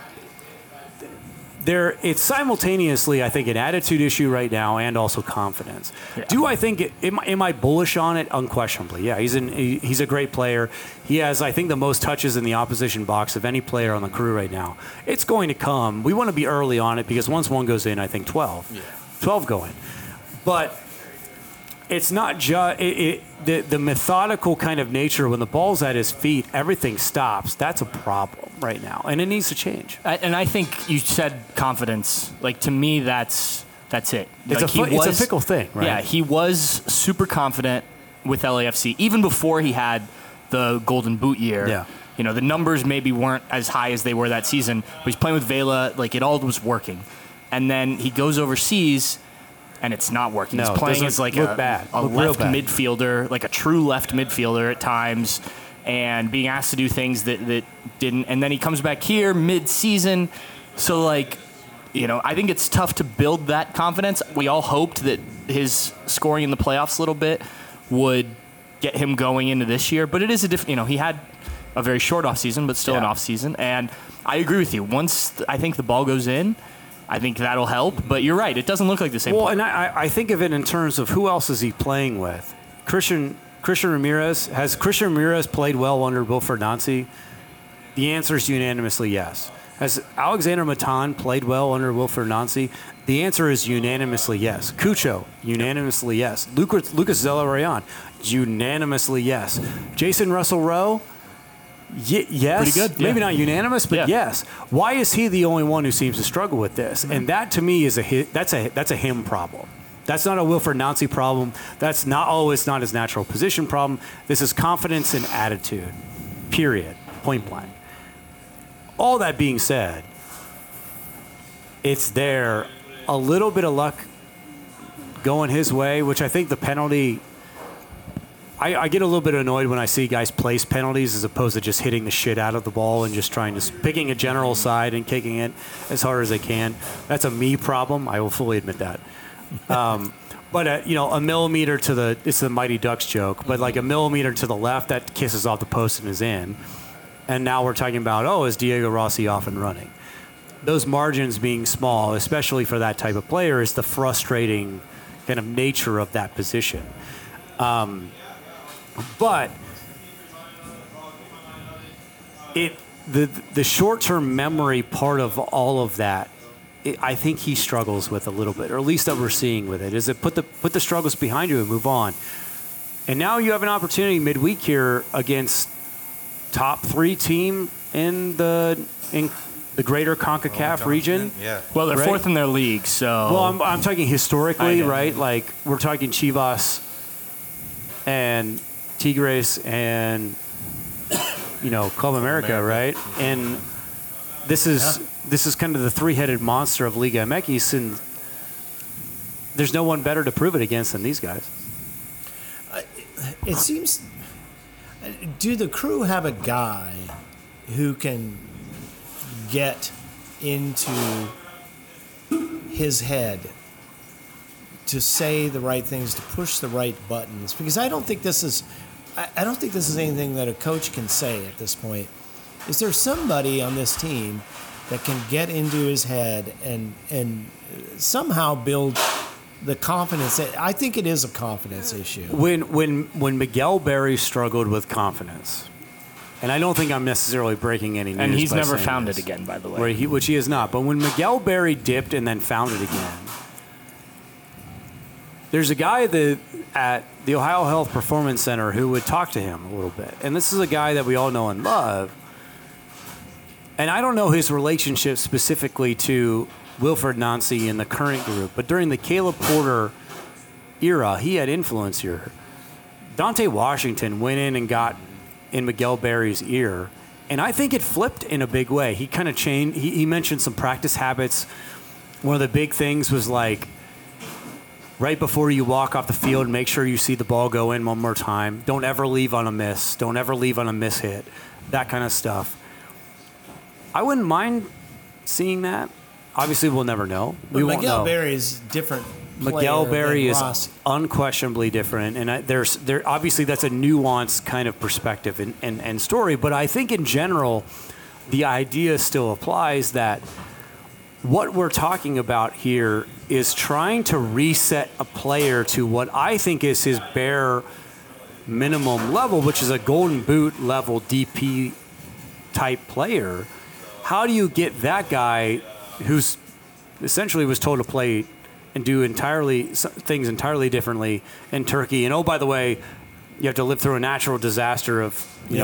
It's simultaneously, I think, an attitude issue right now and also confidence. Yeah. Do I think am I bullish on it? Unquestionably, yeah. He's a great player. He has, I think, the most touches in the opposition box of any player on the crew right now. It's going to come. We want to be early on it because once one goes in, I think 12. Yeah. 12 go in. But it's not just the methodical kind of nature. When the ball's at his feet, everything stops. That's a problem right now, and it needs to change. And I think you said confidence. To me, that's it. It's a fickle thing, right? Yeah, he was super confident with LAFC even before he had the Golden Boot year. Yeah. The numbers maybe weren't as high as they were that season, but he's playing with Vela. It all was working, and then he goes overseas. And it's not working. No, he's playing as a left midfielder, a true left midfielder at times, and being asked to do things that didn't. And then he comes back here mid-season. So, I think it's tough to build that confidence. We all hoped that his scoring in the playoffs a little bit would get him going into this year. But it is a different, he had a very short offseason, but still an offseason. And I agree with you. Once I think the ball goes in, I think that'll help. But you're right. It doesn't look like the same. Well, player. and I think of it in terms of who else is he playing with. Christian Ramirez. Has Christian Ramirez played well under Wilfred Nancy? The answer is unanimously yes. Has Alexander Matan played well under Wilfred Nancy? The answer is unanimously yes. Cucho, unanimously yes. Lucas Zelarayan, unanimously yes. Jason Russell Rowe, yes. Pretty good. Maybe Yeah. not unanimous, but yes. Why is he the only one who seems to struggle with this? And that to me is that's a him problem. That's not a Wilfred Nancy problem. That's not it's not his natural position problem. This is confidence and attitude. Period. Point blank. All that being said, it's there. A little bit of luck going his way, which I think the penalty. I get a little bit annoyed when I see guys place penalties as opposed to just hitting the shit out of the ball and just picking a general side and kicking it as hard as they can. That's a me problem. I will fully admit that. But a millimeter to it's the Mighty Ducks joke, but like a millimeter to the left, that kisses off the post and is in. And now we're talking about, is Diego Rossi off and running? Those margins being small, especially for that type of player, is the frustrating kind of nature of that position. But the short-term memory part of all of that, I think he struggles with a little bit, or at least that we're seeing with it, is it put the struggles behind you and move on. And now you have an opportunity midweek here against top 3 team in the greater CONCACAF region. Yeah. Well, they're right? fourth in their league, so. Well, I'm talking historically, I right? Like we're talking Chivas and Tigres and Club America, right? And this is kind of the 3-headed monster of Liga MX, and there's no one better to prove it against than these guys. It seems. Do the Crew have a guy who can get into his head to say the right things, to push the right buttons? Because I don't think this is anything that a coach can say at this point. Is there somebody on this team that can get into his head and somehow build the confidence? I think it is a confidence issue. When Miguel Berry struggled with confidence, and I don't think I'm necessarily breaking any news. And he's by never saying found this, it again, by the way. which he is not. But when Miguel Berry dipped and then found it again, there's a guy at the Ohio Health Performance Center who would talk to him a little bit. And this is a guy that we all know and love. And I don't know his relationship specifically to Wilfred Nancy in the current group, but during the Caleb Porter era, he had influence here. Dante Washington went in and got in Miguel Berry's ear, and I think it flipped in a big way. He kind of changed. He mentioned some practice habits. One of the big things was like, right before you walk off the field, make sure you see the ball go in one more time. Don't ever leave on a miss. Don't ever leave on a miss hit. That kind of stuff. I wouldn't mind seeing that. Obviously, we'll never know. We won't know. Miguel Berry is different. Miguel Berry is Rossi. unquestionably different, and there's obviously that's a nuanced kind of perspective and story. But I think in general, the idea still applies that what we're talking about here is trying to reset a player to what I think is his bare minimum level, which is a Golden Boot level DP type player. How do you get that guy who's essentially was told to play and do things entirely differently in Turkey? And oh, by the way, you have to live through a natural disaster of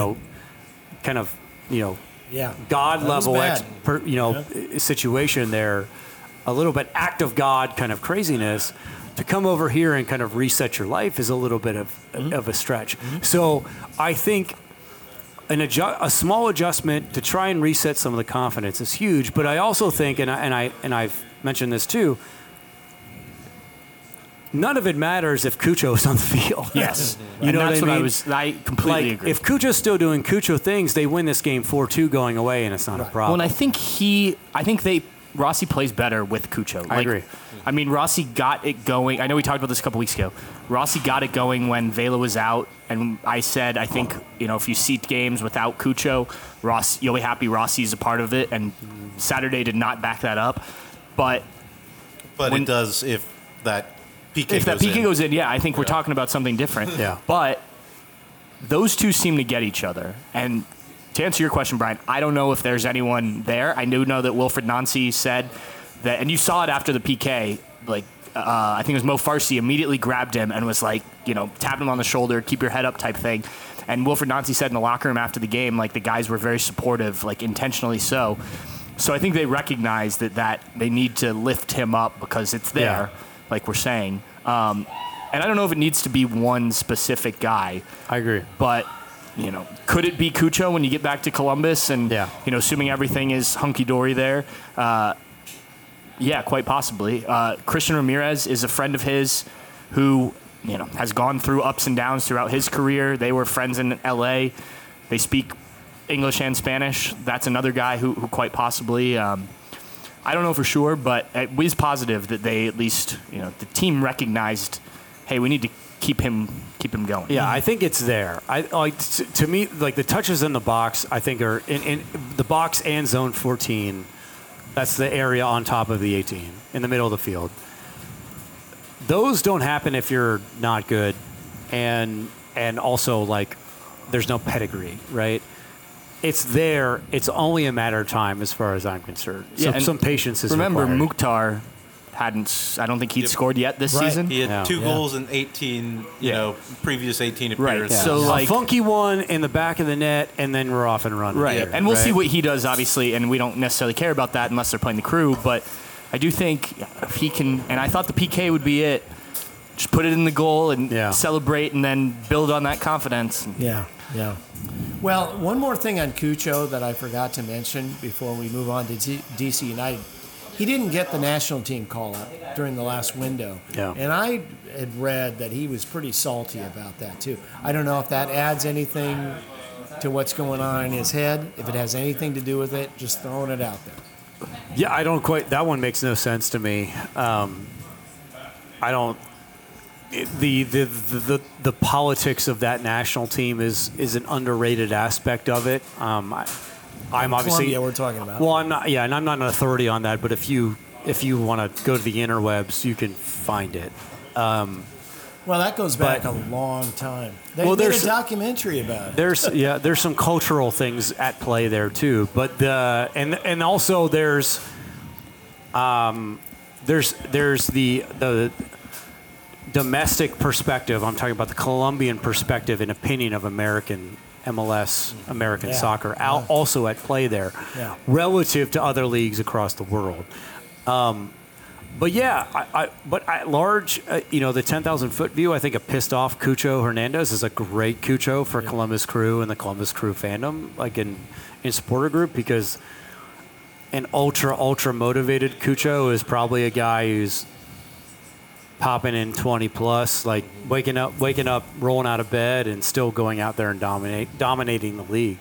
God level situation there, a little bit act of God kind of craziness. To come over here and kind of reset your life is a little bit of a stretch. So I think a small adjustment to try and reset some of the confidence is huge. But I also think, and I've mentioned this too, none of it matters if Cucho is on the field. Yes. You know that's what I mean? I completely agree. If Cucho's still doing Cucho things, they win this game 4-2 going away, and it's not a problem. Well, and I think Rossi plays better with Cucho. I agree. I mean, Rossi got it going. I know we talked about this a couple weeks ago. Rossi got it going when Vela was out, and I said, I think, if you see games without Cucho, you'll be happy Rossi's a part of it, and Saturday did not back that up. But it does if that PK if that goes PK in. goes in, yeah, I think we're talking about something different. Yeah. But those two seem to get each other. And to answer your question, Brian, I don't know if there's anyone there. I do know that Wilfred Nancy said that, and you saw it after the PK, I think it was Mo Farsi immediately grabbed him and was like, tapping him on the shoulder, keep your head up type thing. And Wilfred Nancy said in the locker room after the game, the guys were very supportive, intentionally so. So I think they recognize that they need to lift him up because it's there, like we're saying. And I don't know if it needs to be one specific guy. I agree. But, could it be Cucho when you get back to Columbus and, Yeah. Assuming everything is hunky-dory there? Yeah, quite possibly. Christian Ramirez is a friend of his who, has gone through ups and downs throughout his career. They were friends in L.A. They speak English and Spanish. That's another guy who quite possibly, I don't know for sure, but it was positive that they at least, the team recognized, hey, we need to keep him going. Yeah, I think it's there. To me, the touches in the box, I think are in the box and zone 14. That's the area on top of the 18 in the middle of the field. Those don't happen if you're not good, and also there's no pedigree, right? It's there. It's only a matter of time, as far as I'm concerned. Yeah, So some patience is remember, required. Mukhtar I don't think he'd scored yet this season. He had Yeah. 2 goals in 18, previous 18 Right, appearances. so, a funky one in the back of the net, and then we're off and running. Right. here, And we'll see right? what he does, obviously, and we don't necessarily care about that unless they're playing the Crew. But I do think if he can, and I thought the PK would be it, just put it in the goal and celebrate and then build on that confidence. Yeah. Well, one more thing on Cucho that I forgot to mention before we move on to DC United. He didn't get the national team call-up during the last window. Yeah. And I had read that he was pretty salty about that, too. I don't know if that adds anything to what's going on in his head, if it has anything to do with it, just throwing it out there. Yeah, I don't quite. That one makes no sense to me. I don't. The politics of that national team is an underrated aspect of it. I'm obviously Columbia we're talking about. Well, I'm not. Yeah, and I'm not an authority on that. But if you want to go to the interwebs, you can find it. Well, that goes back a long time. They made a documentary about it. There's some cultural things at play there too. But and also there's the domestic perspective. I'm talking about the Colombian perspective and opinion of American MLS, American soccer, also at play there, relative to other leagues across the world. But at large, the 10,000-foot view, I think a pissed off Cucho Hernandez is a great Cucho for Columbus Crew and the Columbus Crew fandom, in supporter group, because an ultra motivated Cucho is probably a guy who's popping in 20 plus, waking up, rolling out of bed, and still going out there and dominating the league.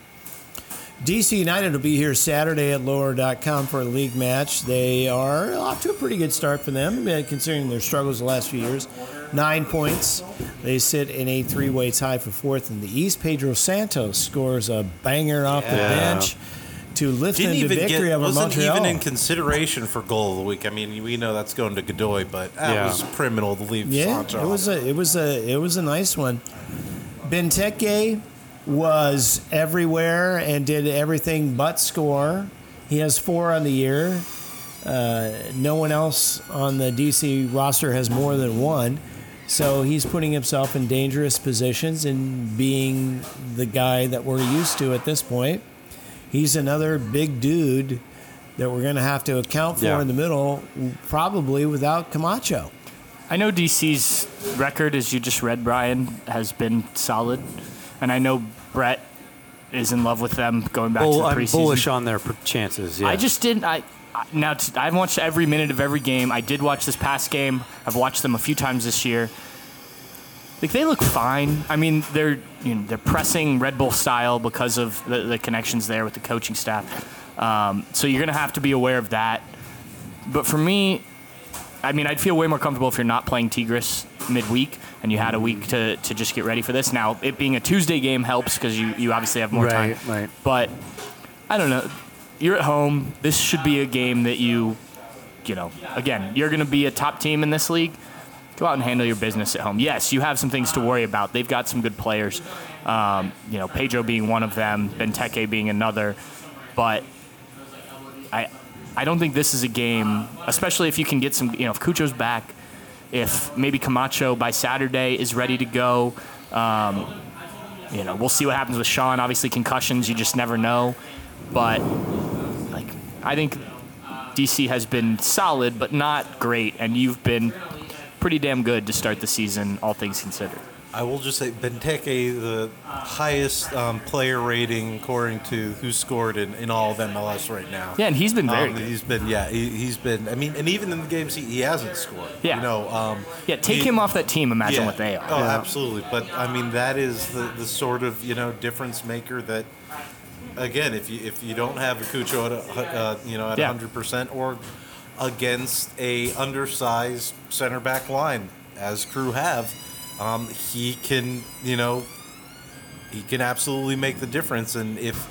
DC United will be here Saturday at lower.com for a league match. They are off to a pretty good start for them, considering their struggles the last few years. 9 points. They sit in a three-way tie for fourth in the East. Pedro Santos scores a banger off the bench to lift them to victory over wasn't Montreal. even in consideration for goal of the week. I mean, we know that's going to Godoy, but that was criminal to leave Santos. it was a nice one. Benteke was everywhere and did everything but score. He has 4 on the year. No one else on the DC roster has more than 1. So he's putting himself in dangerous positions and being the guy that we're used to at this point. He's another big dude that we're going to have to account for in the middle, probably without Camacho. I know DC's record, as you just read, Brian, has been solid. And I know Brett is in love with them going back to the preseason. I'm bullish on their chances. Yeah. I just didn't. I've watched every minute of every game. I did watch this past game. I've watched them a few times this year. They look fine. I mean, they're pressing Red Bull style because of the connections there with the coaching staff. So you're going to have to be aware of that. But for me, I mean, I'd feel way more comfortable if you're not playing Tigres midweek and you had a week to just get ready for this. Now, it being a Tuesday game helps because you obviously have more time. Right. But I don't know. You're at home. This should be a game that you know, again, you're going to be a top team in this league. Go out and handle your business at home. Yes, you have some things to worry about. They've got some good players. Pedro being one of them, Benteke being another. But I don't think this is a game, especially if you can get some, if Cucho's back, if maybe Camacho by Saturday is ready to go. We'll see what happens with Sean. Obviously, concussions, you just never know. But I think DC has been solid, but not great, and you've been pretty damn good to start the season, all things considered. I will just say Benteke, the highest player rating according to who scored in all of MLS right now. Yeah, and he's been very good. He's been. I mean, and even in the games he hasn't scored. Yeah. Take him off that team. Imagine what they are. Oh, absolutely. But I mean, that is the sort of difference maker that. Again, if you don't have a Cucho at 100% or against a undersized center back line, as Crew have, he can absolutely make the difference. And if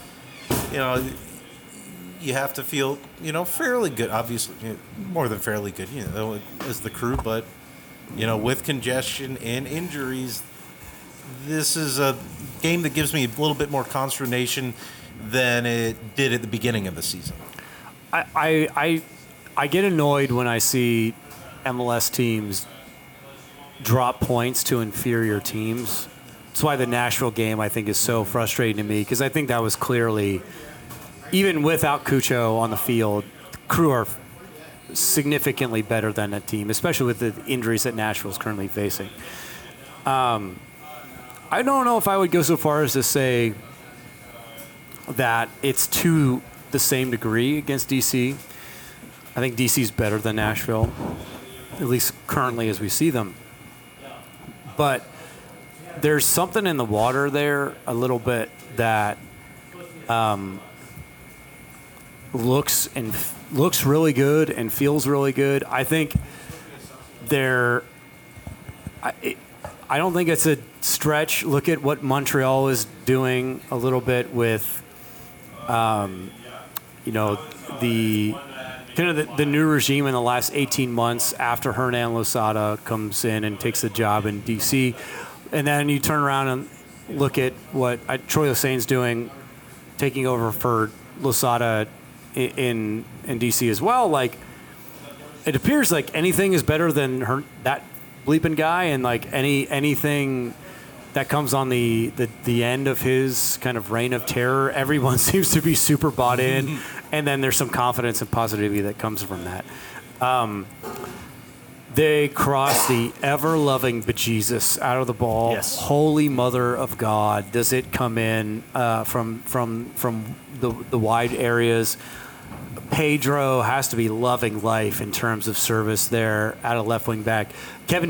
you have to feel fairly good, obviously more than fairly good, as the Crew, but with congestion and injuries, this is a game that gives me a little bit more consternation than it did at the beginning of the season. I get annoyed when I see MLS teams drop points to inferior teams. That's why the Nashville game, I think, is so frustrating to me, because I think that was clearly, even without Cucho on the field, Crew are significantly better than that team, especially with the injuries that Nashville is currently facing. I don't know if I would go so far as to say that it's to the same degree against DC. I think DC's better than Nashville, at least currently as we see them. But there's something in the water there a little bit that looks really good and feels really good. I think I don't think it's a stretch. Look at what Montreal is doing a little bit with the new regime in the last 18 months after Hernan Losada comes in and takes the job in DC. And then you turn around and look at what Troy Lesesne's doing, taking over for Losada in DC as well. Like, it appears like anything is better than that bleeping guy, and like anything that comes on the end of his kind of reign of terror, everyone seems to be super bought in, and then there's some confidence and positivity that comes from that. They cross the ever-loving bejesus out of the ball. Yes. Holy Mother of God, does it come in from the wide areas. Pedro has to be loving life in terms of service there at a left wing back. Kevin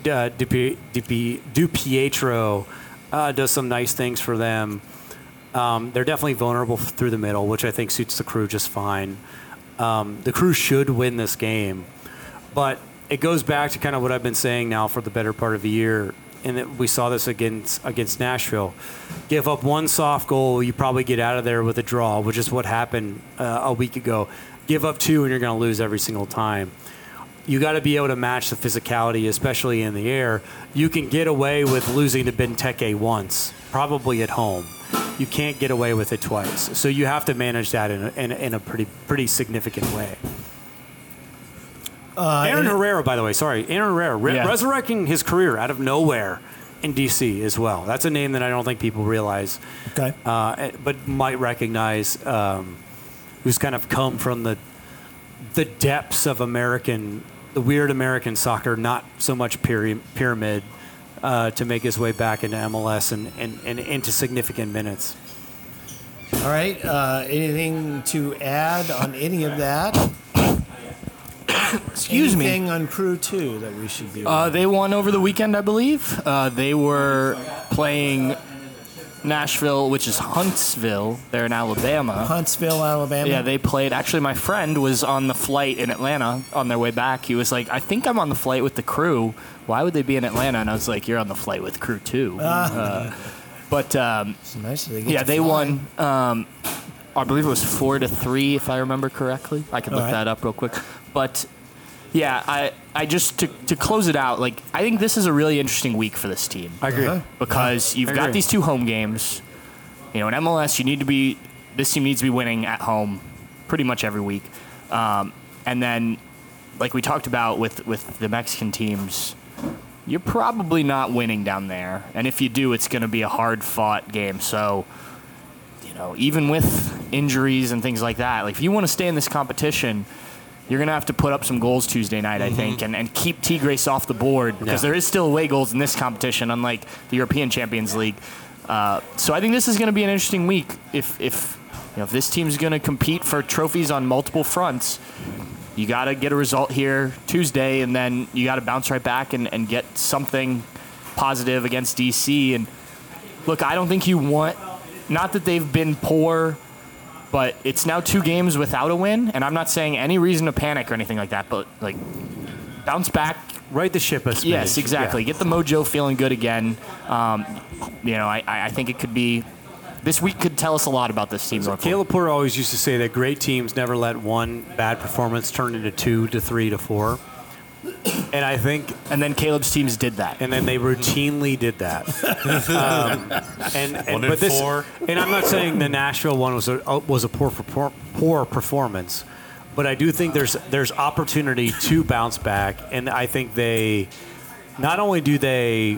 DiPietro does some nice things for them. They're definitely vulnerable through the middle, which I think suits the Crew just fine. The Crew should win this game, but it goes back to kind of what I've been saying now for the better part of the year, and that we saw this against Nashville. Give up one soft goal, you probably get out of there with a draw, which is what happened a week ago. Give up two, and you're going to lose every single time. You got to be able to match the physicality, especially in the air. You can get away with losing to Benteke once, probably at home. You can't get away with it twice. So you have to manage that in a pretty significant way. Aaron Herrera, by the way, Aaron Herrera, resurrecting his career out of nowhere in D.C. as well. That's a name that I don't think people realize, but might recognize, who's kind of come from the depths of the weird American soccer, not so much pyramid, to make his way back into MLS and into significant minutes. All right. Anything to add on any of that? Excuse me. Anything on Crew 2 that we should be They won over the weekend, I believe. They were playing Nashville, which is Huntsville. They're in Alabama. Huntsville, Alabama. Yeah, they played. Actually, my friend was on the flight in Atlanta on their way back. He was like, I think I'm on the flight with the crew. Why would they be in Atlanta? And I was like, you're on the flight with crew too. But It's nice that they get yeah, to they fly. won. I believe it was 4-3, if I remember correctly. I could look right. that up real quick. But yeah, I just to close it out, like I think this is a really interesting week for this team. I agree. Because you've I got agree. these 2 home games. You know, in MLS, this team needs to be winning at home pretty much every week. And then, like we talked about with the Mexican teams, you're probably not winning down there. And if you do, it's going to be a hard-fought game. So, you know, even with injuries and things like that, like if you want to stay in this competition, you're going to have to put up some goals Tuesday night, I think, and keep Tigres off the board because there is still away goals in this competition, unlike the European Champions League. So I think this is going to be an interesting week. If this team's going to compete for trophies on multiple fronts, you got to get a result here Tuesday, and then you got to bounce right back and get something positive against DC. And look, I don't think you want, not that they've been poor, but it's now 2 games without a win, and I'm not saying any reason to panic or anything like that, but like bounce back. Right the ship a smidge. Yes, exactly. Yeah. Get the mojo feeling good again. I think it could be, this week could tell us a lot about this team. Caleb Porter always used to say that great teams never let one bad performance turn into 2 to 3 to 4. And I think, And then Caleb's teams did that. and then they routinely did that. One in 4. And I'm not saying the Nashville one was a poor performance, but I do think there's opportunity to bounce back, and I think not only do they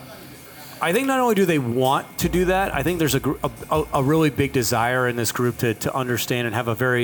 want to do that, I think there's a really big desire in this group to understand and have a very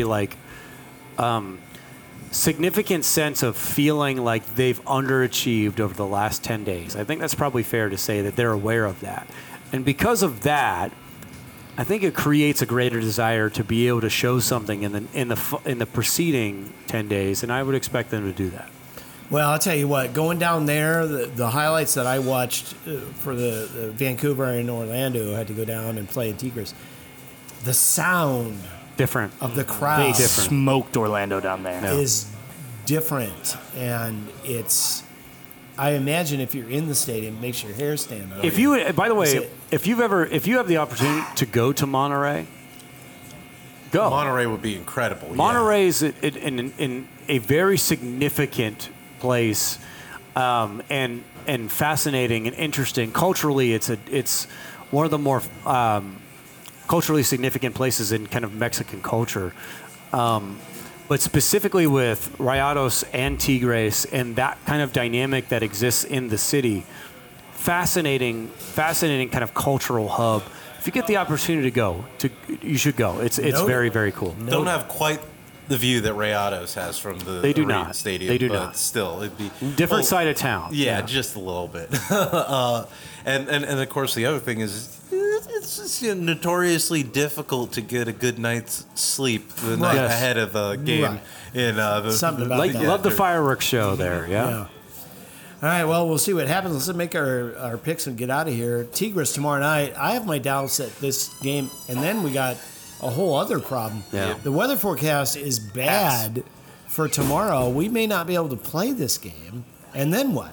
significant sense of feeling like they've underachieved over the last 10 days. I think that's probably fair to say that they're aware of that. And because of that, I think it creates a greater desire to be able to show something in the preceding 10 days, and I would expect them to do that. Well, I'll tell you what, going down there, the highlights that I watched for the Vancouver and Orlando had to go down and play in Tigres, the sound Different. of the crowd They smoked Orlando down there. is different, and I imagine if you're in the stadium, it makes your hair stand up. If you, by the way, Is it- if you have the opportunity to go to Monterey, go. Monterey would be incredible. Monterey is in a very significant place, and fascinating and interesting. Culturally, it's one of the more culturally significant places in kind of Mexican culture. But specifically with Rayados and Tigres and that kind of dynamic that exists in the city, fascinating kind of cultural hub. If you get the opportunity to go, you should go. It's Noted. very, very cool. Don't have quite the view that Rayados has from the They do arena not. stadium. They do but not. Still, it'd be Different side of town. Yeah, just a little bit. And of course, the other thing is, it's just notoriously difficult to get a good night's sleep the night Yes. ahead of the game. Right. In Something about that. Love the fireworks show there. Yeah. Yeah. All right, well, we'll see what happens. Let's make our picks and get out of here. Tigres tomorrow night. I have my doubts at this game, and then we got a whole other problem. Yeah. The weather forecast is bad for tomorrow. We may not be able to play this game, and then what?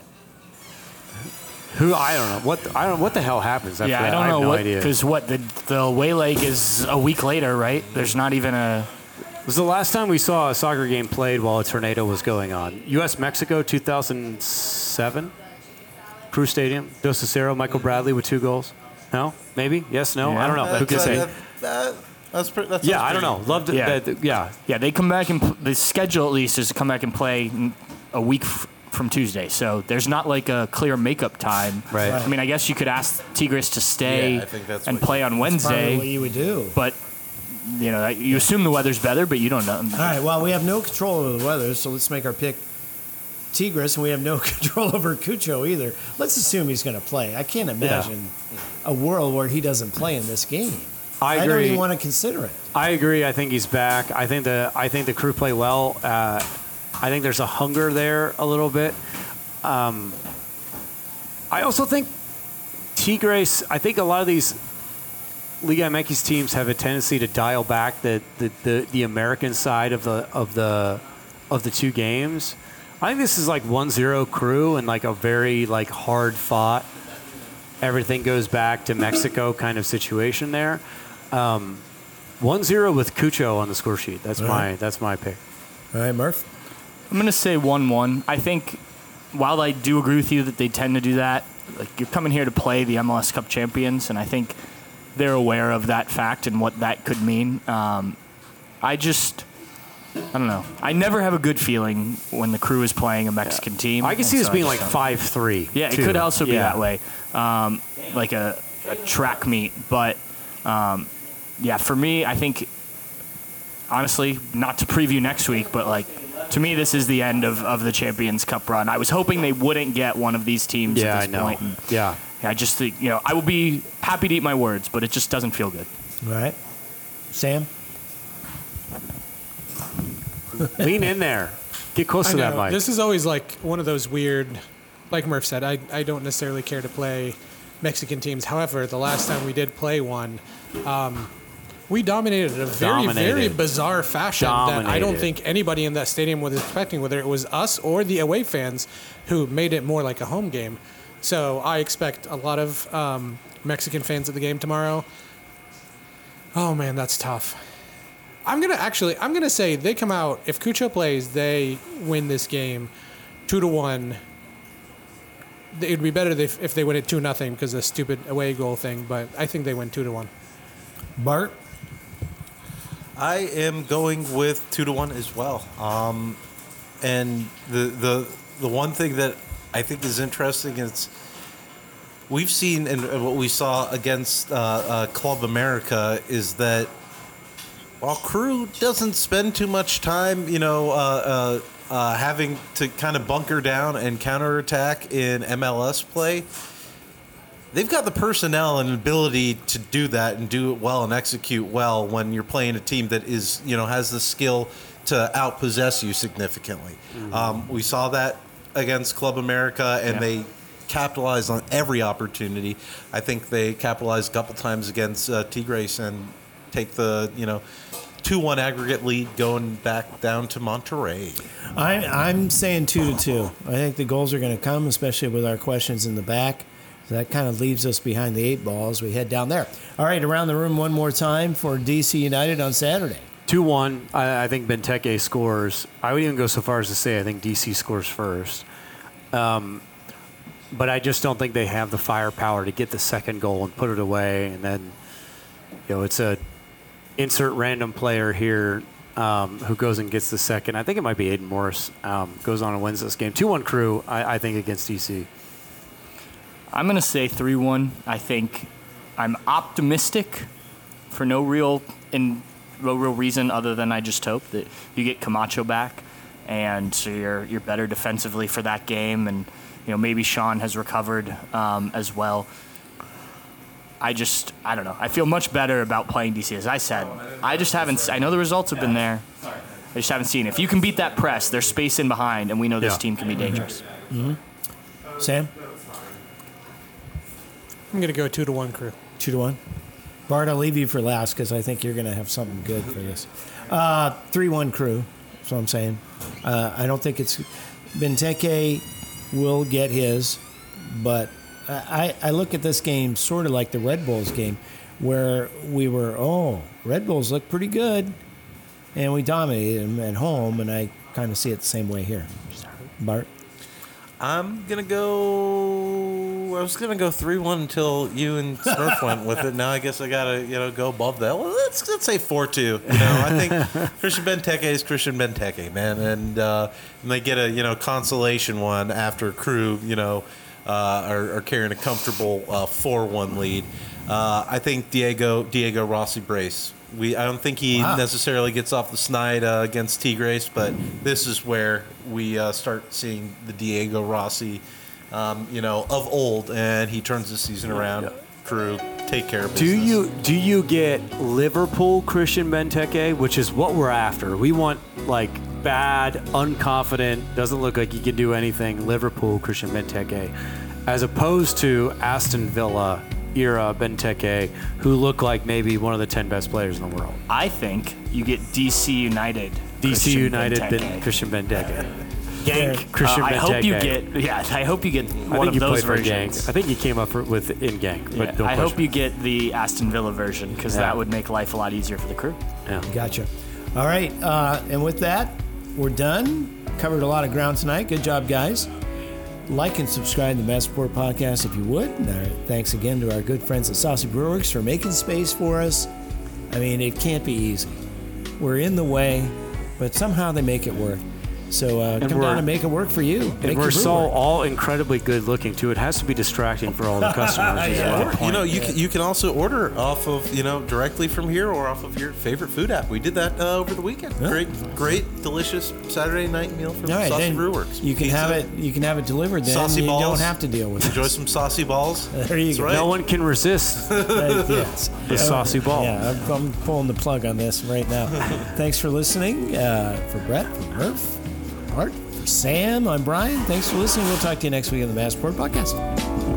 I don't know what the hell happens after Yeah, that. I don't have know no what, idea. because the away leg is a week later, right? There's not even a. It was the last time we saw a soccer game played while a tornado was going on. U.S.-Mexico 2007, Crew Stadium, Dos Cicero, Michael Bradley with 2 goals. No? Maybe? Yes? No? Yeah. I don't know. Who can say? That's Yeah, I don't know. Loved it. Yeah. Yeah. Yeah, they come back and the schedule at least is to come back and play a week from Tuesday. So there's not like a clear makeup time. Right. I mean, I guess you could ask Tigres to stay Yeah, I think that's and what play on Probably what Wednesday, you would do. but you assume the weather's better, but you don't know. All right, well, we have no control over the weather, so let's make our pick Tigres, and we have no control over Cucho either. Let's assume he's going to play. I can't imagine a world where he doesn't play in this game. I don't agree. even want to consider it. I agree. I think he's back. I think the Crew play well. I think there's a hunger there a little bit. I also think Tigres. I think a lot of these Liga MX teams have a tendency to dial back the American side of the two games. I think this is like 1-0 Crew and like a very like hard fought. Everything goes back to Mexico kind of situation there. 1-0 with Cucho on the score sheet. That's my pick. All right, Murph. I'm going to say 1-1. I think while I do agree with you that they tend to do that, like you're coming here to play the MLS Cup champions, and I think they're aware of that fact and what that could mean. I don't know. I never have a good feeling when the Crew is playing a Mexican team. I can see this being like 5-3. Yeah, it could also be that way, like a track meet. But, yeah, for me, I think, honestly, not to preview next week, but, like, to me, this is the end of the Champions Cup run. I was hoping they wouldn't get one of these teams at this point. And I just think, I will be happy to eat my words, but it just doesn't feel good. All right. Sam? Lean in there. Get close to that mic. This is always like one of those weird, like Murph said, I don't necessarily care to play Mexican teams. However, the last time we did play one, we dominated in a very bizarre fashion that I don't think anybody in that stadium was expecting, whether it was us or the away fans who made it more like a home game. So I expect a lot of Mexican fans at the game tomorrow. Oh, man, that's tough. I'm gonna say they come out. If Cucho plays, they win this game 2-1. It would be better if they win it 2-0 because of the stupid away goal thing. But I think they win 2-1. Bart? I am going with 2-1 as well. And the one thing that I think is interesting is we've seen, and what we saw against Club America is that while Crew doesn't spend too much time, having to kind of bunker down and counterattack in MLS play, they've got the personnel and ability to do that and do it well and execute well when you're playing a team that is, has the skill to outpossess you significantly. Mm-hmm. We saw that against Club America, and they capitalized on every opportunity. I think they capitalized a couple times against Tigres and take the 2-1 aggregate lead going back down to Monterrey. I'm saying 2-2. I think the goals are going to come, especially with our questions in the back. So that kind of leaves us behind the 8 ball as we head down there. All right, around the room one more time for DC United on Saturday. 2-1. I think Benteke scores. I would even go so far as to say I think DC scores first. But I just don't think they have the firepower to get the second goal and put it away. And then, it's a insert random player here who goes and gets the second. I think it might be Aiden Morris. Goes on and wins this game. 2-1 Crew, I think, against DC. I'm going to say 3-1. I think I'm optimistic for no real reason other than I just hope that you get Camacho back, and so you're better defensively for that game, and maybe Sean has recovered as well. I don't know. I feel much better about playing DC. As I said, I just haven't. I know the results have been there. I just haven't seen it. If you can beat that press, there's space in behind, and we know this team can be dangerous. Mm-hmm. Sam? I'm going to go 2-1 Crew. 2-1. Bart, I'll leave you for last because I think you're going to have something good for this. 3-1 Crew. That's what I'm saying. I don't think it's Benteke will get his, but I look at this game sort of like the Red Bulls game, where we were, Red Bulls look pretty good, and we dominated them at home, and I kind of see it the same way here. Bart? I'm going to go... I was going to go 3-1 until you and Smurf went with it. Now I guess I got to go above that. Well, let's say 4-2. I think Christian Benteke is Christian Benteke, man. And they get a consolation one after Crew, are carrying a comfortable 4-1 lead. I think Diego Rossi brace. I don't think he necessarily gets off the snide against Tigres, but this is where we start seeing the Diego Rossi, of old, and he turns the season around. Crew, take care of business. Do you get Liverpool Christian Benteke, which is what we're after? We want bad, unconfident, doesn't look like he can do anything. Liverpool Christian Benteke, as opposed to Aston Villa era Benteke, who look like maybe one of the 10 best players in the world. I think you get DC United. DC United, Benteke. Christian Benteke. Genk, Christian Benteke. I hope you get one of those versions. I think you came up with in Genk, but I hope you get the Aston Villa version because that would make life a lot easier for the crew. Yeah. Gotcha. All right, and with that, we're done. Covered a lot of ground tonight. Good job, guys. Like and subscribe to the Mass Report Podcast if you would. Thanks again to our good friends at Saucy Brewworks for making space for us. I mean, it can't be easy. We're in the way, but somehow they make it work. So come down and make it work for you. And we're so all incredibly good looking too. It has to be distracting for all the customers. You can also order off of directly from here or off of your favorite food app. We did that over the weekend. Yeah. Great, delicious Saturday night meal from Saucy Brewworks. You can have it. You can have it delivered. Then saucy balls. You don't have to deal with it. Enjoy some saucy balls. There you go. Right. No one can resist the saucy ball. Yeah, I'm pulling the plug on this right now. Thanks for listening. For Brett, for Murph. Art, for Sam, I'm Brian. Thanks for listening. We'll talk to you next week on the Mass Report Podcast.